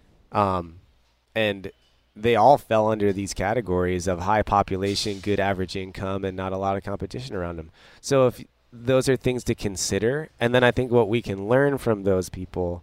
um, and they all fell under these categories of high population, good average income, and not a lot of competition around them. So if those are things to consider, and then I think what we can learn from those people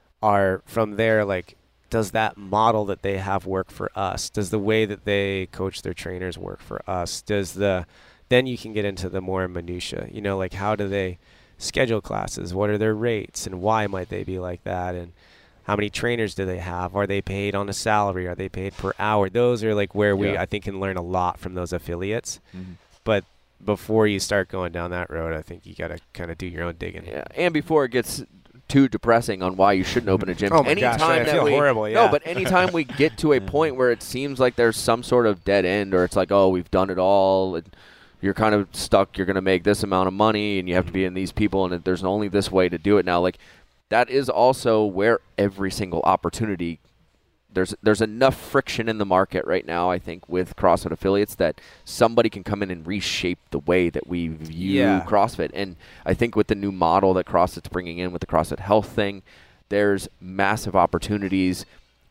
are from there, like, does that model that they have work for us? Does the way that they coach their trainers work for us? Does the, then you can get into the more minutia, you know, like how do they schedule classes? What are their rates, and why might they be like that? And how many trainers do they have? Are they paid on a salary? Are they paid per hour? Those are like where we,
Yeah.
I think, can learn a lot from those affiliates.
Mm-hmm.
But before you start going down that road, I think you got to kind of do your own digging.
Yeah, and before it gets too depressing on why you shouldn't open a gym.
Oh my
anytime
gosh, I
that
feel
we,
horrible, yeah.
No, but anytime we get to a point where it seems like there's some sort of dead end, or it's like, oh, we've done it all, and you're kind of stuck, you're going to make this amount of money, and you have to be in these people, and there's only this way to do it now. Like, that is also where every single opportunity, there's there's enough friction in the market right now, I think, with CrossFit affiliates that somebody can come in and reshape the way that we view
Yeah.
CrossFit. And I think with the new model that CrossFit's bringing in with the CrossFit Health thing, there's massive opportunities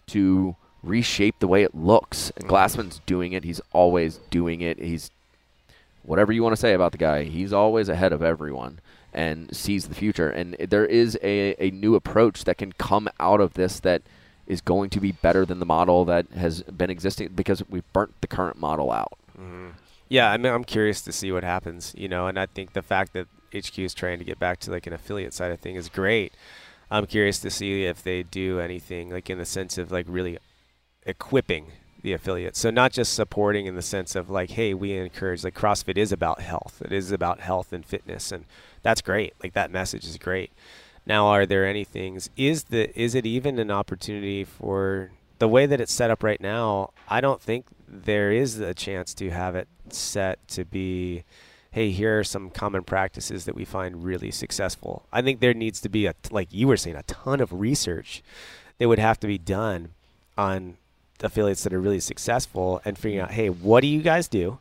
to reshape the way it looks. And Glassman's doing it. He's always doing it. He's whatever you want to say about the guy, he's always ahead of everyone and sees the future. And there is a, a new approach that can come out of this that is going to be better than the model that has been existing because we've burnt the current model out.
Mm-hmm. Yeah, I mean, I'm curious to see what happens, you know, and I think the fact that H Q is trying to get back to like an affiliate side of thing is great. I'm curious to see if they do anything like in the sense of like really equipping the affiliates. So not just supporting in the sense of like, hey, we encourage, like CrossFit is about health. It is about health and fitness, and that's great. Like that message is great. Now, are there any things, is the is it even an opportunity for the way that it's set up right now? I don't think there is a chance to have it set to be, hey, here are some common practices that we find really successful. I think there needs to be, a, like you were saying, a ton of research that would have to be done on affiliates that are really successful and figuring out, hey, what do you guys do?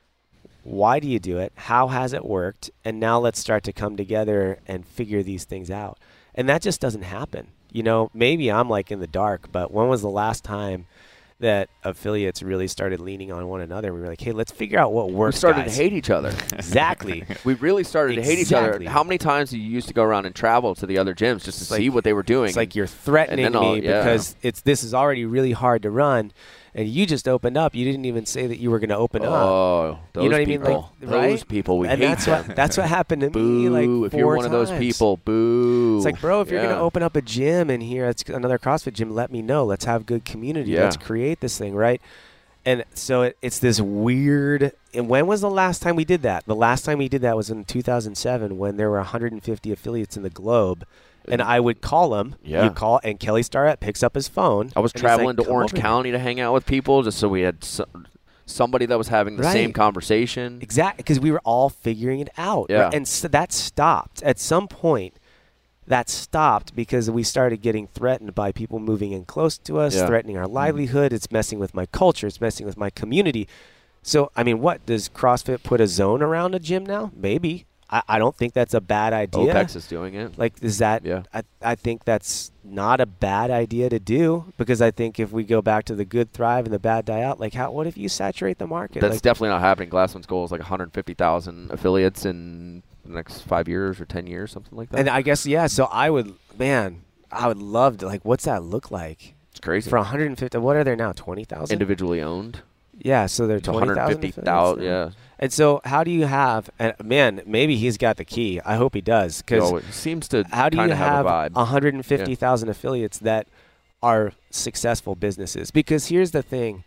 Why do you do it? How has it worked? And now let's start to come together and figure these things out. And that just doesn't happen. You know, maybe I'm like in the dark, but when was the last time that affiliates really started leaning on one another? We were like, hey, let's figure out what works,
We started
guys.
to hate each other.
Exactly.
We really started to hate each
Exactly.
other. How many times do you used to go around and travel to the other gyms just to
It's
see
like-
what they were doing?
It's like you're threatening
And then all-
me
yeah.
because it's this is already really hard to run, and you just opened up. You didn't even say that you were going to open up.
oh, those
You know what I mean?
people.
Like, right?
Those people, we
and
hate
that's
them.
what that's what happened to
Boo,
me. Like
if you're
four
one of those
times.
people, boo.
It's like, bro, if you're
Yeah.
going to open up a gym in here, it's another CrossFit gym, let me know. Let's have good community.
Yeah.
Let's create this thing, right? And so it, it's this weird. And when was the last time we did that? The last time we did that was in two thousand seven when there were one hundred fifty affiliates in the globe. And I would call him.
Yeah.
You call, and Kelly Starrett picks up his phone.
I was
and he's
traveling
like,
to
"Come
Orange
over here."
County to hang out with people just so we had so, somebody that was having the
Right.
same conversation.
Exactly, because we were all figuring it out.
Yeah.
Right? And so that stopped. At some point, that stopped because we started getting threatened by people moving in close to us,
Yeah.
threatening our livelihood. It's messing with my culture. It's messing with my community. So, I mean, what? Does CrossFit put a zone around a gym now? Maybe. I, I don't think that's a bad idea.
OPEX is doing it.
Like, is that?
Yeah.
I, I think that's not a bad idea to do because I think if we go back to the good thrive and the bad die out, like, how? What if you saturate the market?
That's
Like,
definitely not happening. Glassman's goal is like one hundred fifty thousand affiliates in the next five years or ten years, something like that.
and I guess, yeah, so I would, man, I would love to, like, what's that look like?
it's crazy.
For one hundred fifty, what are there now, twenty thousand?
Individually owned.
Yeah, so they're
It's
twenty thousand
one hundred fifty thousand. Yeah.
And so how do you have, and man, maybe he's got the key. I hope he does. Because
Oh, it seems to
how do you
kinda have,
have
a vibe.
one hundred fifty thousand affiliates that are successful businesses? Because here's the thing.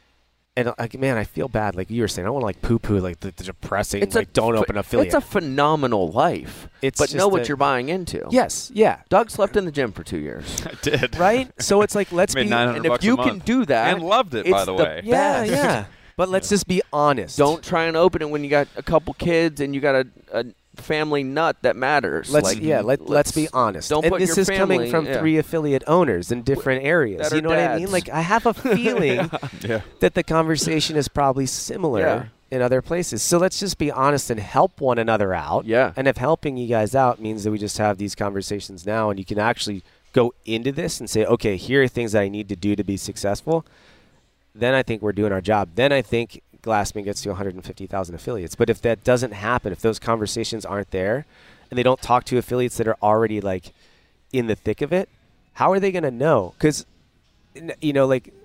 And like, man, I feel bad. Like you were saying, I want to like poo-poo like the, the depressing.
It's
like,
a
don't
ph-
open affiliate.
It's a phenomenal life.
It's
but know
just
what
a-
you're buying into.
yes, yeah,
Doug slept in the gym for two years.
I did.
right. So it's like let's
Made
be
nine hundred
And if
bucks a
you can
month.
do that,
and loved it, by
it's
the
the
way.
yeah,
best.
yeah. But let's just be honest.
don't try and open it when you got a couple kids and you got a, a family nut that matters.
Let's
like,
yeah. Let let's be honest.
Don't
and
put
this
your
is coming
family-
from
yeah.
three affiliate owners in different areas.
that
You
are
know what I mean?
dads.
Like I have a feeling
Yeah.
that the conversation is probably similar
Yeah.
in other places. So let's just be honest and help one another out.
Yeah.
And if helping you guys out means that we just have these conversations now and you can actually go into this and say, okay, here are things that I need to do to be successful, then I think we're doing our job. Then I think Glassman gets to one hundred fifty thousand affiliates. But if that doesn't happen, if those conversations aren't there and they don't talk to affiliates that are already like in the thick of it, how are they going to know? Because, you know, like,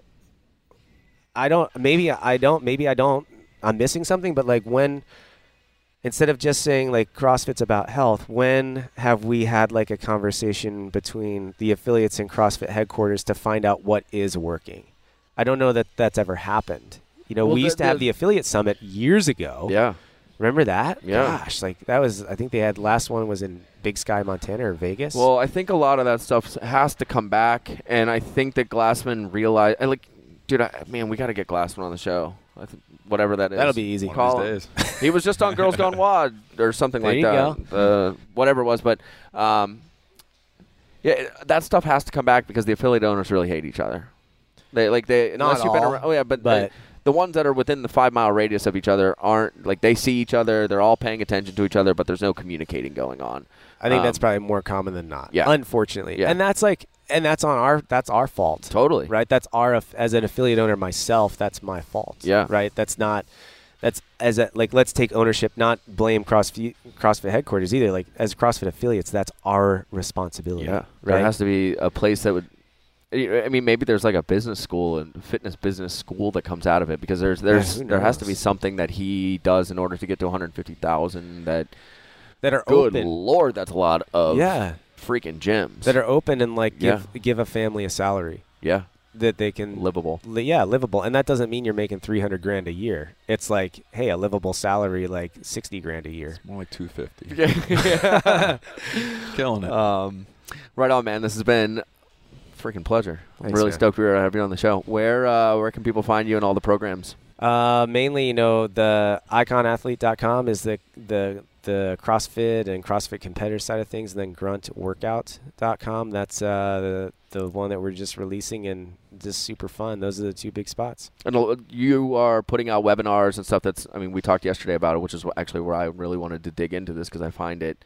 I don't, maybe I don't, maybe I don't, I'm missing something, but like when, instead of just saying like CrossFit's about health, when have we had like a conversation between the affiliates and CrossFit headquarters to find out what is working? I don't know that that's ever happened. You know,
Well,
we
the-
used to have
the-
the affiliate summit years ago.
Yeah.
Remember that?
Yeah.
Gosh, like that was, I think they had, last one was in Big Sky, Montana or Vegas.
Well, I think a lot of that stuff has to come back, and I think that Glassman realized, and like, dude, I, man, we got to get Glassman on the show. I th- whatever that is.
That'll be easy.
One
Call
of
him.
these days.
He was just on Girls Gone Wild or something
There
like
you
that.
go.
Uh, whatever it was, but um, yeah, it- that stuff has to come back because the affiliate owners really hate each other. They like they
Not
unless you've been
all,
around. Oh yeah, but,
but-
they- the ones that are within the five mile radius of each other aren't like they see each other. They're all paying attention to each other, but there's no communicating going on.
I think
Um,
that's probably more common than not.
yeah.
Unfortunately.
Yeah.
And that's like, and that's on our that's our fault.
Totally.
Right? That's our as an affiliate owner myself, that's my fault.
Yeah.
Right? That's not that's as a like let's take ownership, not blame CrossFit CrossFit headquarters either. Like as CrossFit affiliates, that's our responsibility.
Yeah.
Right?
There has to be a place that would I mean, maybe there's like a business school and fitness business school that comes out of it, because there's there's
Yeah,
there has to be something that he does in order to get to one hundred fifty thousand that
that are
good
open.
Lord, that's a lot of
Yeah.
freaking gyms
That are open and like give
Yeah.
give a family a salary
yeah
that they can
livable.
li- yeah, livable. And that doesn't mean you're making three hundred grand a year. It's like, hey, a livable salary like sixty grand a year.
It's more like two fifty.
Yeah.
Killing it.
um, right on, man. This has been a freaking pleasure. I'm
Thanks,
really
man.
stoked we were having you on the show. Where uh, where can people find you and all the programs?
Uh, mainly, you know, the icon athlete dot com is the the the CrossFit and CrossFit competitor side of things, and then grunt workout dot com. That's uh, the the one that we're just releasing, and just super fun. Those are the two big spots.
And uh, you are putting out webinars and stuff. That's I mean, we talked yesterday about it, which is wh- actually where I really wanted to dig into this, because I find it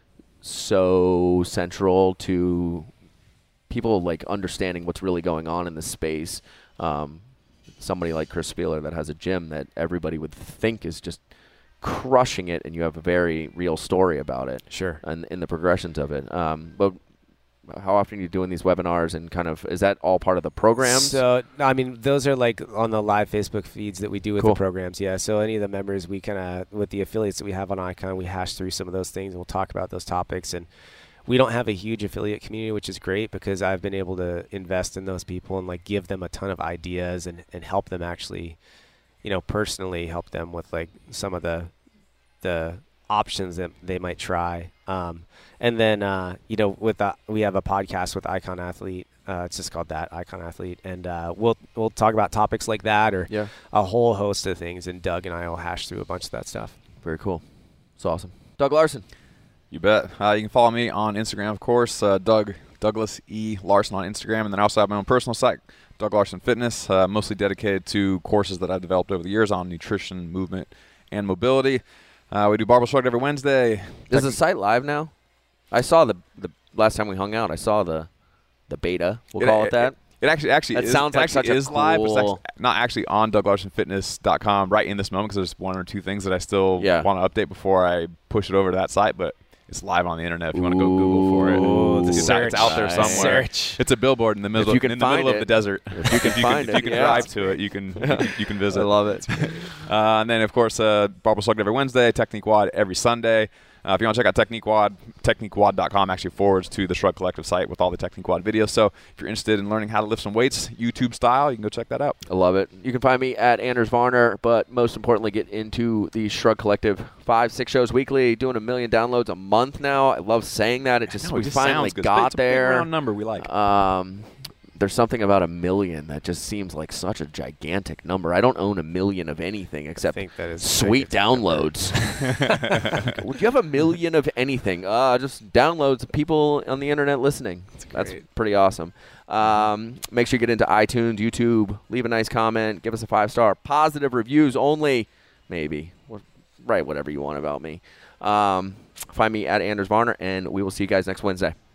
so central to people like understanding what's really going on in this space. Um, somebody like Chris Spieler that has a gym that everybody would think is just crushing it, and you have a very real story about it.
Sure.
And in the progressions of it. Um, but how often are you doing these webinars, and kind of is that all part of the programs?
So, no, I mean, those are like on the live Facebook feeds that we do with
Cool.
the programs. Yeah. So any of the members, we kind of, with the affiliates that we have on Icon, we hash through some of those things, and we'll talk about those topics. And we don't have a huge affiliate community, which is great, because I've been able to invest in those people and like give them a ton of ideas and, and help them actually, you know, personally help them with like some of the the options that they might try. Um, and then, uh, you know, with the, we have a podcast with Icon Athlete. Uh, it's just called that, Icon Athlete. And uh, we'll we'll talk about topics like that, or
Yeah.
a whole host of things. And Doug and I will hash through a bunch of that stuff.
Very cool. It's awesome. Doug Larson.
You bet. Uh, you can follow me on Instagram, of course, uh, Doug Douglas E. Larson on Instagram, and then I also have my own personal site, Doug Larson Fitness, uh, mostly dedicated to courses that I've developed over the years on nutrition, movement, and mobility. Uh, we do barbell shrugged every Wednesday.
Is the site live now? I saw the the last time we hung out. I saw the the beta. We'll call it, that.
It, it actually actually
That
is,
sounds
it
like
actually
such a
is live, but it's
cool-
actually not actually on Doug Larson Fitness dot com right in this moment, because there's one or two things that I still
Yeah.
want to update before I push it over to that site. But it's live on the internet if you want to go Google for it.
Ooh, the
it's,
search.
it's out there
Nice.
somewhere.
Search.
It's a billboard in the middle
you
of,
can
in the middle
find
of
it.
the desert.
If you can
If you
find
can, if
it,
you can
yeah.
drive to it, you can you can, you can visit.
I love it.
Uh, and then, of course, uh, Barbell Shrugged every Wednesday, Technique Wad every Sunday. Uh, if you want to check out Technique Wad, technique wad dot com actually forwards to the Shrug Collective site with all the Technique Wad videos. So if you're interested in learning how to lift some weights, YouTube style, you can go check that out.
I love it. You can find me at Anders Varner, but most importantly, get into the Shrug Collective. Five, six shows weekly, doing a million downloads a month now. I love saying that. It just
No, it
we
just
finally
sounds good.
got
it's a big
there.
round number we like.
Um, there's something about a million that just seems like such a gigantic number. I don't own a million of anything
I
except
think that is a
sweet
gigantic number.
downloads. Would you have a million of anything? Uh, just downloads, people on the internet listening. That's
great.
pretty awesome. Um, make sure you get into iTunes, YouTube, leave a nice comment, give us a five-star. Positive reviews only, maybe. Well, write whatever you want about me. Um, find me at Anders Varner, and we will see you guys next Wednesday.